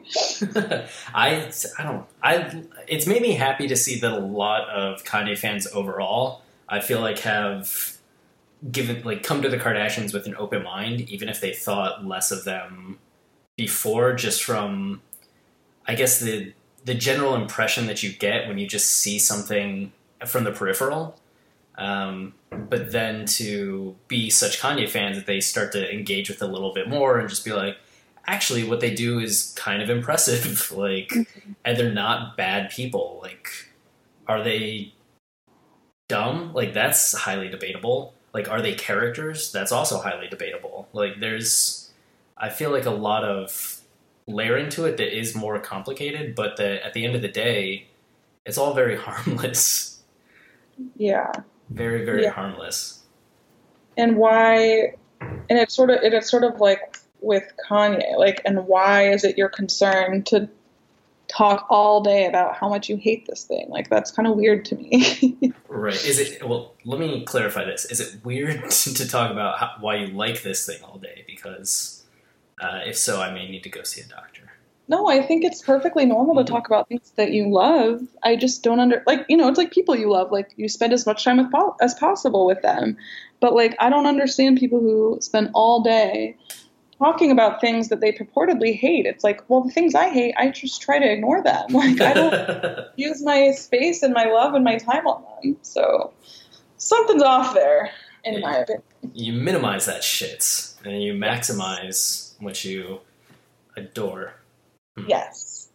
I, I don't, I, it's made me happy to see that a lot of Kanye fans overall, I feel like, have given, like, come to the Kardashians with an open mind, even if they thought less of them before, just from, I guess, the the general impression that you get when you just see something from the peripheral. Um, but then to be such Kanye fans that they start to engage with a little bit more and just be like, actually what they do is kind of impressive. Like, and they're not bad people. Like, are they dumb? Like, that's highly debatable. Like, are they characters? That's also highly debatable. Like, there's, I feel like a lot of layering to it that is more complicated, but that at the end of the day, it's all very harmless. Yeah. Very, very yeah. harmless. And why, and it's sort of, it's sort of like with Kanye, like, and why is it your concern to talk all day about how much you hate this thing? Like, that's kind of weird to me. Right. Is it, well, let me clarify this. Is it weird to talk about how, why you like this thing all day? Because uh, if so, I may need to go see a doctor. No, I think it's perfectly normal to talk about things that you love. I just don't under, like, you know, it's like people you love, like, you spend as much time with po- as possible with them. But, like, I don't understand people who spend all day talking about things that they purportedly hate. It's like, well, the things I hate, I just try to ignore them. Like, I don't use my space and my love and my time on them. So something's off there, in yeah, my opinion. You minimize that shit, and you maximize what you adore. Yes.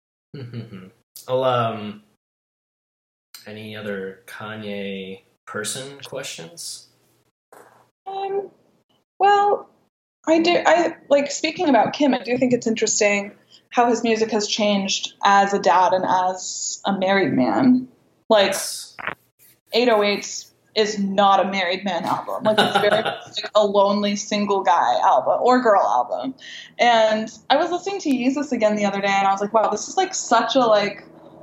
Well, um, any other Kanye person questions? Um, well, I do, I, like, speaking about Kim, I do think it's interesting how his music has changed as a dad and as a married man. Like, eight oh eights is not a married man album. Like, it's very much like a lonely single guy album or girl album. And I was listening to Yeezus again the other day, and I was like, wow, this is like such a like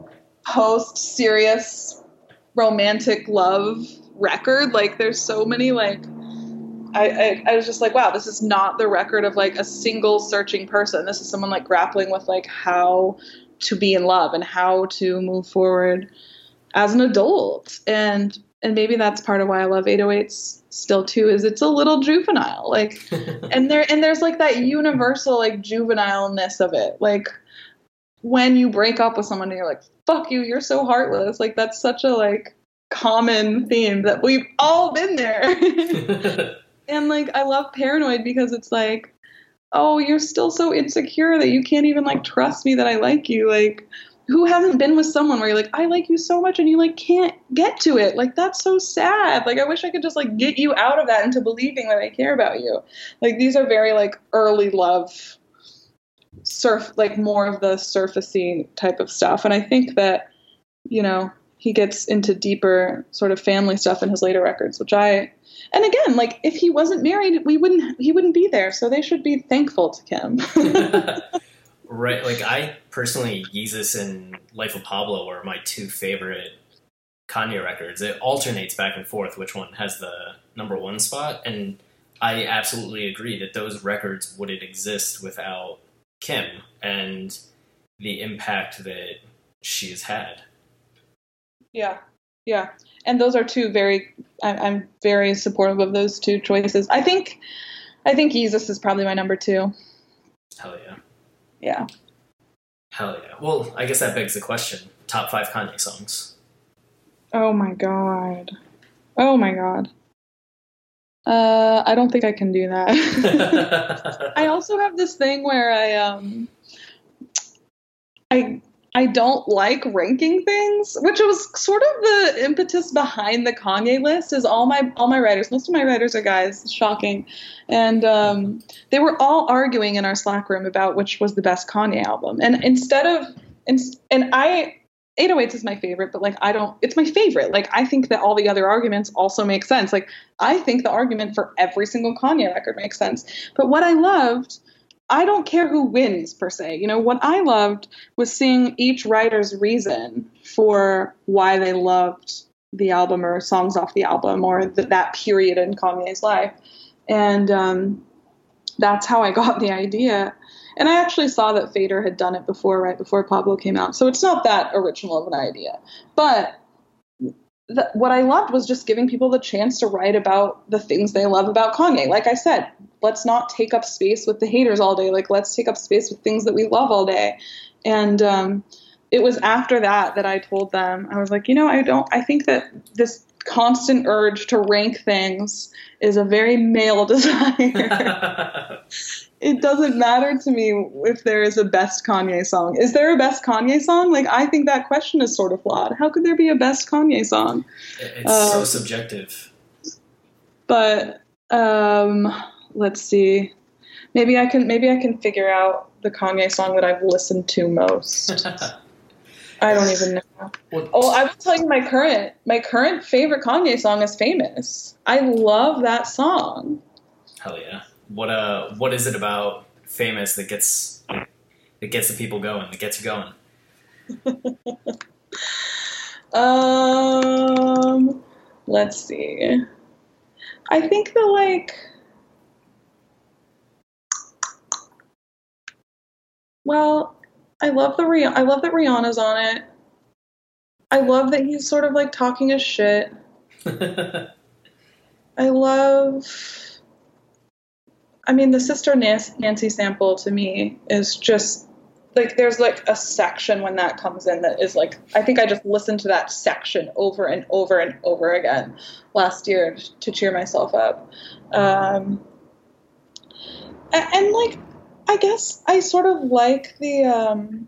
post-serious romantic love record. Like, there's so many like, I, I, I was just like, wow, this is not the record of like a single searching person. This is someone like grappling with like how to be in love and how to move forward as an adult. And And maybe that's part of why I love eight oh eights still too, is it's a little juvenile. Like, and there, and there's like that universal like juvenileness of it. Like, when you break up with someone and you're like, fuck you, you're so heartless. Like, that's such a like common theme that we've all been there. And like, I love Paranoid because it's like, oh, you're still so insecure that you can't even like trust me that I like you. Like, who hasn't been with someone where you're like, I like you so much and you like can't get to it? Like, that's so sad. Like, I wish I could just like get you out of that into believing that I care about you. Like, these are very like early love surf, like more of the surfacey type of stuff. And I think that, you know, he gets into deeper sort of family stuff in his later records, which I, and again, like, if he wasn't married, we wouldn't, he wouldn't be there. So they should be thankful to Kim. Right, like, I personally, Yeezus and Life of Pablo are my two favorite Kanye records. It alternates back and forth which one has the number one spot, and I absolutely agree that those records wouldn't exist without Kim and the impact that she's had. Yeah, yeah. And those are two very, I, I'm very supportive of those two choices. I think, I think Yeezus is probably my number two. Hell yeah. Yeah. Hell yeah. Well, I guess that begs the question. Top five Kanye songs. Oh my god. Oh my god. Uh, I don't think I can do that. I also have this thing where I, um, I, I don't like ranking things, which was sort of the impetus behind the Kanye list. Is all my all my writers, most of my writers are guys, shocking, and um, they were all arguing in our Slack room about which was the best Kanye album. And instead of and and I, eight oh eights is my favorite, but like I don't, it's my favorite. Like, I think that all the other arguments also make sense. Like, I think the argument for every single Kanye record makes sense. But what I loved, I don't care who wins per se. You know, what I loved was seeing each writer's reason for why they loved the album or songs off the album or the, that period in Kanye's life. And um, that's how I got the idea. And I actually saw that Fader had done it before, right before Pablo came out. So it's not that original of an idea. But the, what I loved was just giving people the chance to write about the things they love about Kanye. Like I said, let's not take up space with the haters all day. Like, let's take up space with things that we love all day. And um, it was after that that I told them, I was like, you know, I don't, I think that this constant urge to rank things is a very male desire. It doesn't matter to me if there is a best Kanye song. Is there a best Kanye song? Like, I think that question is sort of flawed. How could there be a best Kanye song? It's uh, so subjective. But um, let's see. Maybe I can maybe I can figure out the Kanye song that I've listened to most. I don't even know. Well, oh, I will tell you my current my current favorite Kanye song is "Famous." I love that song. Hell yeah! What uh, what is it about "Famous" that gets that gets the people going? That gets you going? um, let's see. I think the like. Well, I love the Rih- I love that Rihanna's on it. I love that he's sort of like talking his shit. I love. I mean, the Sister Nancy sample to me is just like there's like a section when that comes in that is like I think I just listened to that section over and over and over again last year to cheer myself up. Um, and, and like. I guess I sort of like the um,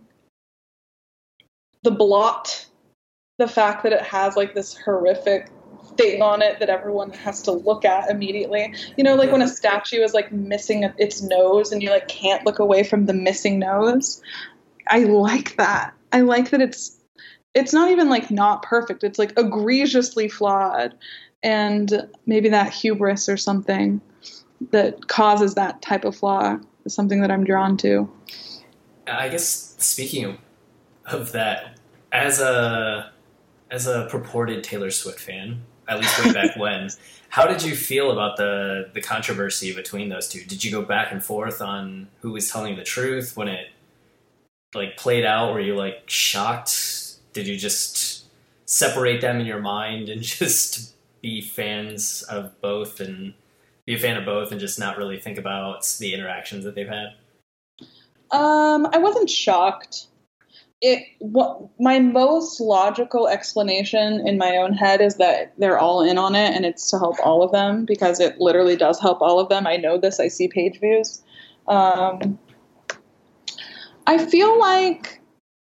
the blot, the fact that it has like this horrific thing on it that everyone has to look at immediately. You know, like when a statue is like missing its nose and you like can't look away from the missing nose. I like that. I like that it's it's not even like not perfect. It's like egregiously flawed, and maybe that hubris or something that causes that type of flaw. Something that I'm drawn to. I guess speaking of that, as a as a purported Taylor Swift fan, at least way back when, how did you feel about the the controversy between those two? Did you go back and forth on who was telling the truth when it like played out? Were you like shocked? Did you just separate them in your mind and just be fans of both and be a fan of both and just not really think about the interactions that they've had? Um, I wasn't shocked. It what my most logical explanation in my own head is that they're all in on it and it's to help all of them because it literally does help all of them. I know this. I see page views. Um, I feel like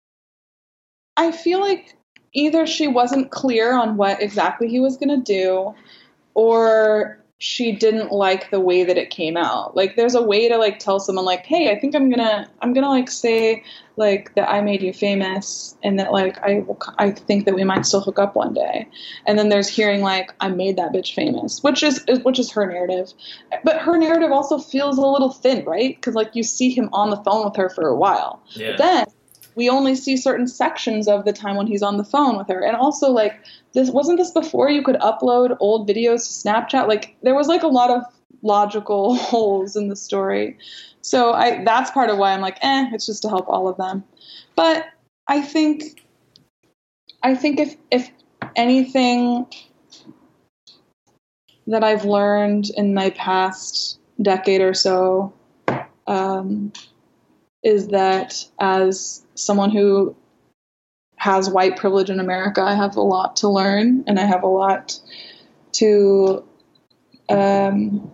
I feel like either she wasn't clear on what exactly he was going to do, or she didn't like the way that it came out. Like, there's a way to like tell someone like, hey, I think I'm gonna, I'm gonna like say like that I made you famous and that like, I, I think that we might still hook up one day. And then there's hearing like, I made that bitch famous, which is, which is her narrative. But her narrative also feels a little thin, right? Cause like you see him on the phone with her for a while. Yeah. But then we only see certain sections of the time when he's on the phone with her. And also like, This wasn't this before you could upload old videos to Snapchat? Like there was like a lot of logical holes in the story. So I that's part of why I'm like, eh, it's just to help all of them. But I think I think if if anything that I've learned in my past decade or so um, is that as someone who has white privilege in America, I have a lot to learn and I have a lot to um,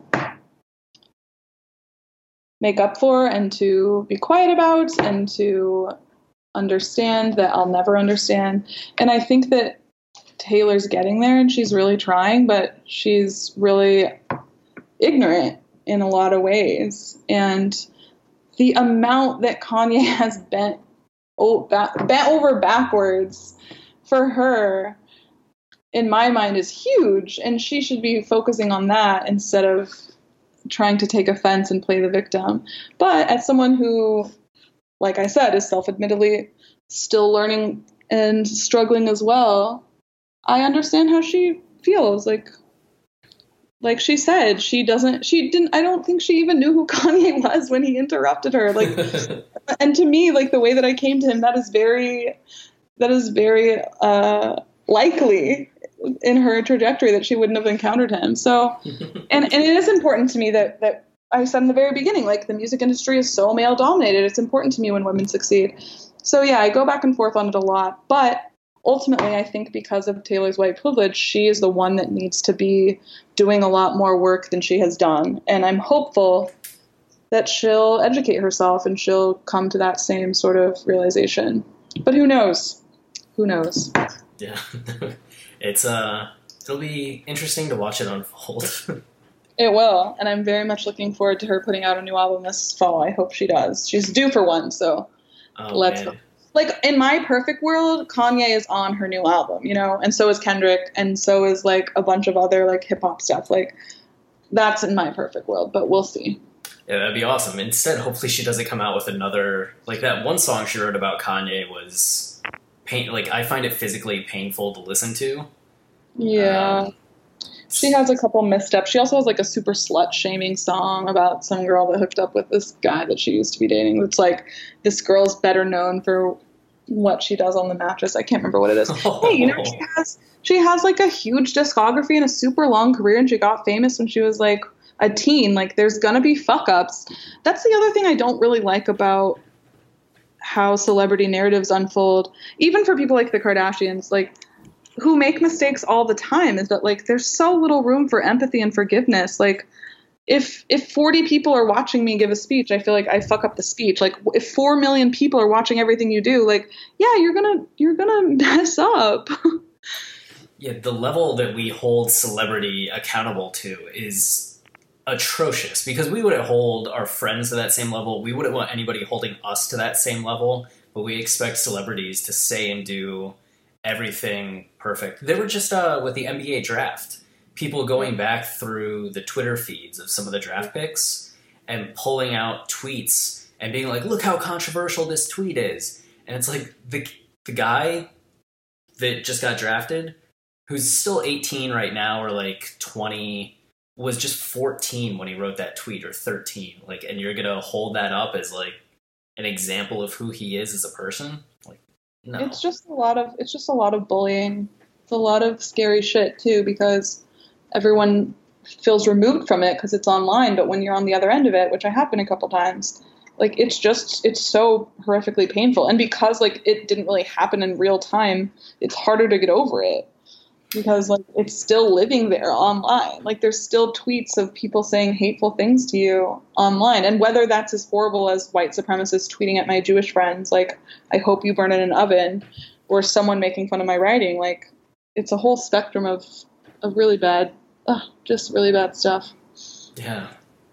make up for and to be quiet about and to understand that I'll never understand. And I think that Taylor's getting there and she's really trying, but she's really ignorant in a lot of ways. And the amount that Kanye has bent Oh, back, bent over backwards for her, in my mind, is huge. And she should be focusing on that instead of trying to take offense and play the victim. But as someone who, like I said, is self-admittedly still learning and struggling as well, I understand how she feels. Like, like she said, she doesn't, she didn't, I don't think she even knew who Kanye was when he interrupted her. Like, and to me, like the way that I came to him, that is very, that is very uh, likely in her trajectory that she wouldn't have encountered him. So, and, and it is important to me that, that I said in the very beginning, like the music industry is so male dominated. It's important to me when women succeed. So yeah, I go back and forth on it a lot, but ultimately, I think because of Taylor's white privilege, she is the one that needs to be doing a lot more work than she has done. And I'm hopeful that she'll educate herself and she'll come to that same sort of realization. But who knows? Who knows? Yeah. It's, uh, it'll be interesting to watch it unfold. It will. And I'm very much looking forward to her putting out a new album this fall. I hope she does. She's due for one, so Oh, let's man. go. Like, in my perfect world, Kanye is on her new album, you know, and so is Kendrick, and so is, like, a bunch of other, like, hip-hop stuff. Like, that's in my perfect world, but we'll see. Yeah, that'd be awesome. Instead, hopefully she doesn't come out with another... Like, that one song she wrote about Kanye was... pain. Like, I find it physically painful to listen to. Yeah. Um, She has a couple missteps. She also has, like, a super slut-shaming song about some girl that hooked up with this guy that she used to be dating. It's like, this girl's better known for what she does on the mattress. I can't remember what it is. Oh. Hey, you know, she has, she has, like, a huge discography and a super long career, and she got famous when she was, like, a teen. Like, there's gonna be fuck-ups. That's the other thing I don't really like about how celebrity narratives unfold, even for people like the Kardashians. Like, who make mistakes all the time, is that, like, there's so little room for empathy and forgiveness. Like, if if forty people are watching me give a speech, I feel like I fuck up the speech. Like, if four million people are watching everything you do, like, yeah, you're gonna you're gonna mess up. Yeah, the level that we hold celebrity accountable to is atrocious, because we wouldn't hold our friends to that same level. We wouldn't want anybody holding us to that same level, but we expect celebrities to say and do everything perfect. They were just uh, with the N B A draft, people going back through the Twitter feeds of some of the draft picks and pulling out tweets and being like, look how controversial this tweet is. And it's like, the the guy that just got drafted, who's still eighteen right now, or like twenty, was just fourteen when he wrote that tweet, or thirteen. Like, and you're gonna hold that up as like an example of who he is as a person? Like, no. It's just a lot of it's just a lot of bullying. It's a lot of scary shit too, because everyone feels removed from it because it's online. But when you're on the other end of it, which I have been a couple times, like, it's just it's so horrifically painful. And because, like, it didn't really happen in real time, it's harder to get over it, because, like, it's still living there online. Like, there's still tweets of people saying hateful things to you online. And whether that's as horrible as white supremacists tweeting at my Jewish friends, like, I hope you burn in an oven, or someone making fun of my writing, like, it's a whole spectrum of, of really bad, ugh, just really bad stuff. Yeah,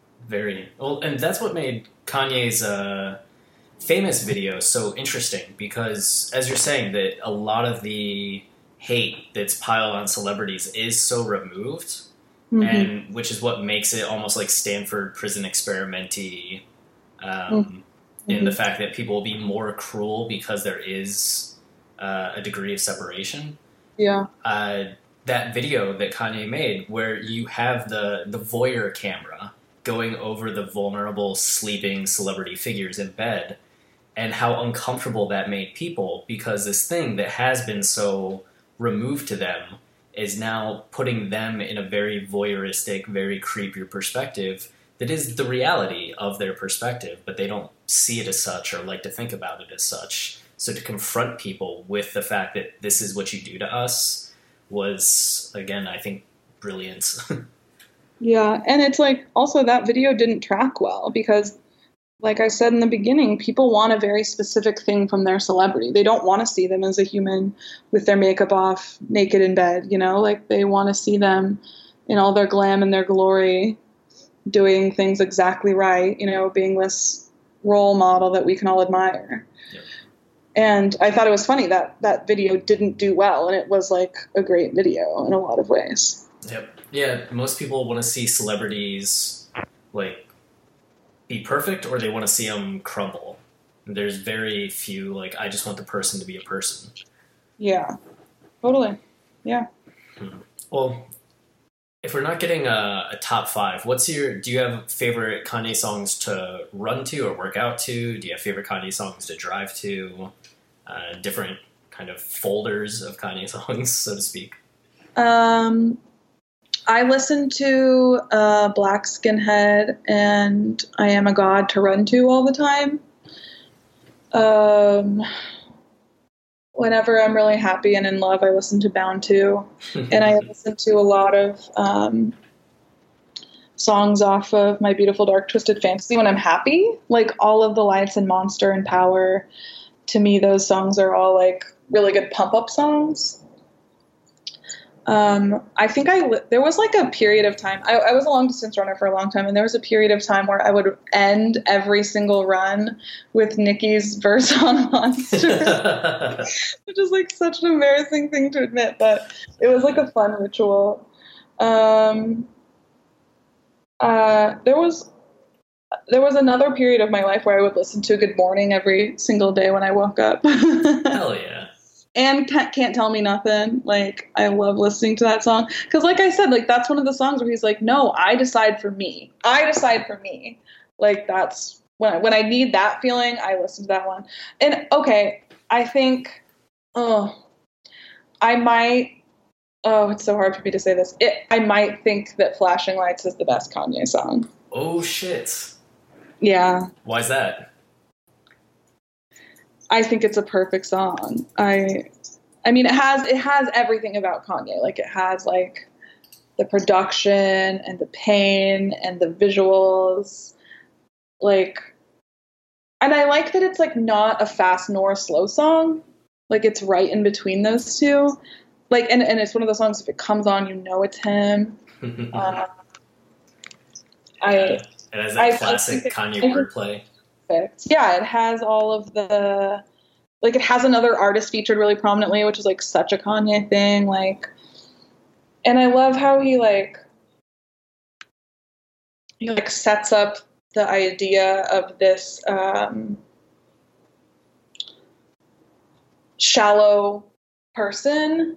very. Well, and that's what made Kanye's uh, famous video so interesting, because, as you're saying, that a lot of the hate that's piled on celebrities is so removed, mm-hmm. and which is what makes it almost like Stanford prison experiment-y, um, mm-hmm. in the fact that people will be more cruel because there is uh, a degree of separation. Yeah. Uh, that video that Kanye made, where you have the, the voyeur camera going over the vulnerable sleeping celebrity figures in bed, and how uncomfortable that made people, because this thing that has been so removed to them is now putting them in a very voyeuristic, very creepy perspective that is the reality of their perspective, but they don't see it as such or like to think about it as such. So to confront people with the fact that this is what you do to us was, again, I think, brilliant. Yeah, and it's like, also that video didn't track well because, like I said in the beginning, people want a very specific thing from their celebrity. They don't want to see them as a human with their makeup off, naked in bed, you know? Like, they want to see them in all their glam and their glory, doing things exactly right, you know, being this role model that we can all admire. Yep. And I thought it was funny that that video didn't do well, and it was, like, a great video in a lot of ways. Yep. Yeah, most people want to see celebrities, like, be perfect, or they want to see them crumble. There's very few, like, I just want the person to be a person. Yeah, totally. Yeah. Hmm. Well, if we're not getting a, a top five, what's your, do you have favorite Kanye songs to run to or work out to? Do you have favorite Kanye songs to drive to? Uh, different kind of folders of Kanye songs, so to speak. Um... I listen to uh, Black Skinhead and I Am a God to run to all the time. Um, whenever I'm really happy and in love, I listen to Bound two. And I listen to a lot of um, songs off of My Beautiful Dark Twisted Fantasy when I'm happy. Like all of the Lights and Monster and Power. To me, those songs are all like really good pump up songs. Um, I think I, li- there was like a period of time, I, I was a long distance runner for a long time. And there was a period of time where I would end every single run with Nikki's verse on Monster, which is like such an embarrassing thing to admit, but it was like a fun ritual. Um, uh, there was, there was another period of my life where I would listen to Good Morning every single day when I woke up. Hell yeah. And Can't, Can't Tell Me Nothing. Like, I love listening to that song. Because, like I said, like, that's one of the songs where he's like, no, I decide for me. I decide for me. Like, that's, when I, when I need that feeling, I listen to that one. And, okay, I think, oh, I might, oh, it's so hard for me to say this. It, I might think that Flashing Lights is the best Kanye song. Oh, shit. Yeah. Why's that? I think it's a perfect song. I, I mean, it has it has everything about Kanye. Like it has like the production and the pain and the visuals. Like, and I like that it's like not a fast nor a slow song. Like it's right in between those two. Like, and and it's one of those songs. If it comes on, you know it's him. uh, I. It has that I, classic I Kanye it, wordplay. Yeah, it has all of the, like, it has another artist featured really prominently, which is, like, such a Kanye thing, like, and I love how he, like, he, like, sets up the idea of this, um, shallow person,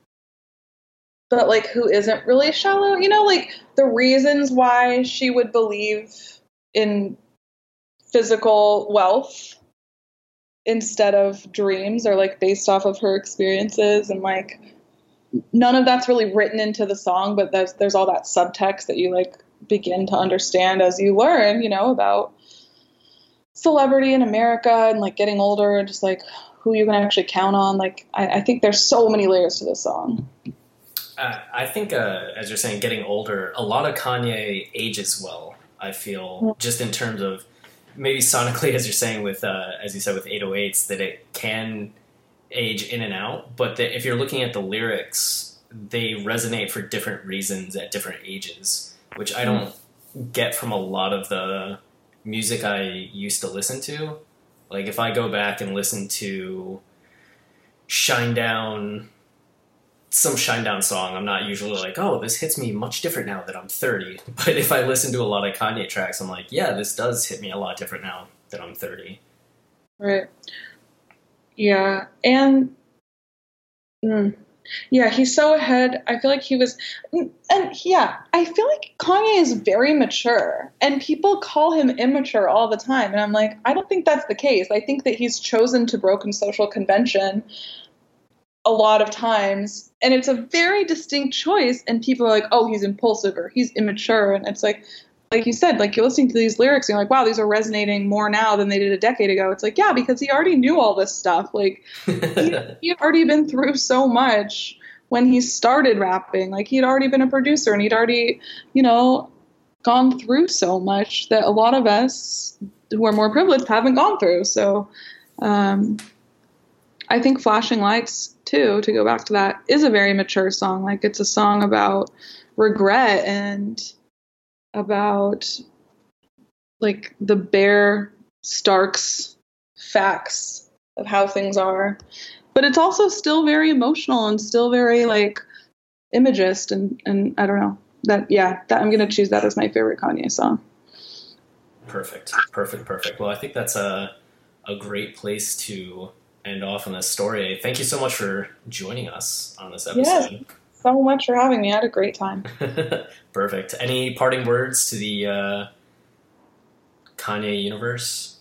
but, like, who isn't really shallow, you know, like, the reasons why she would believe in physical wealth instead of dreams are like based off of her experiences, and like none of that's really written into the song, but there's there's all that subtext that you like begin to understand as you learn, you know, about celebrity in America and like getting older and just like who you can actually count on. Like I, I think there's so many layers to this song. Uh, I think, uh, as you're saying, getting older, a lot of Kanye ages well, I feel, just in terms of maybe sonically, as you're saying, with uh, as you said, with eight oh eights, that it can age in and out. But the, if you're looking at the lyrics, they resonate for different reasons at different ages, which I don't get from a lot of the music I used to listen to. Like, if I go back and listen to Shinedown, some Shinedown song, I'm not usually like, oh, this hits me much different now that I'm thirty. But if I listen to a lot of Kanye tracks, I'm like, yeah, this does hit me a lot different now that I'm thirty. Right. Yeah. And mm, yeah, he's so ahead. I feel like he was, and yeah, I feel like Kanye is very mature, and people call him immature all the time. And I'm like, I don't think that's the case. I think that he's chosen to broken social convention a lot of times, and it's a very distinct choice, and people are like, oh, he's impulsive or he's immature, and it's like like you said, like you're listening to these lyrics and you're like, wow, these are resonating more now than they did a decade ago. It's like, yeah, because he already knew all this stuff. Like he, he had already been through so much when he started rapping. Like he'd already been a producer, and he'd already, you know, gone through so much that a lot of us who are more privileged haven't gone through. So um I think Flashing Lights, too, to go back to that, is a very mature song. Like, it's a song about regret and about, like, the bare, starks facts of how things are. But it's also still very emotional and still very, like, imagist. And, and I don't know. That yeah, that I'm going to choose that as my favorite Kanye song. Perfect. Perfect, perfect. Well, I think that's a, a great place to end off on this story. Thank you so much for joining us on this episode. Yes, so much for having me. I had a great time. Perfect. Any parting words to the uh, Kanye universe?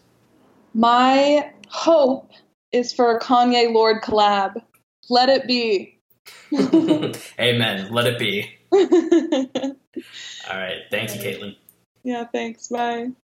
My hope is for a Kanye Lord collab. Let it be. Amen. Let it be. All right. Thank you, Caitlin. Yeah, thanks. Bye.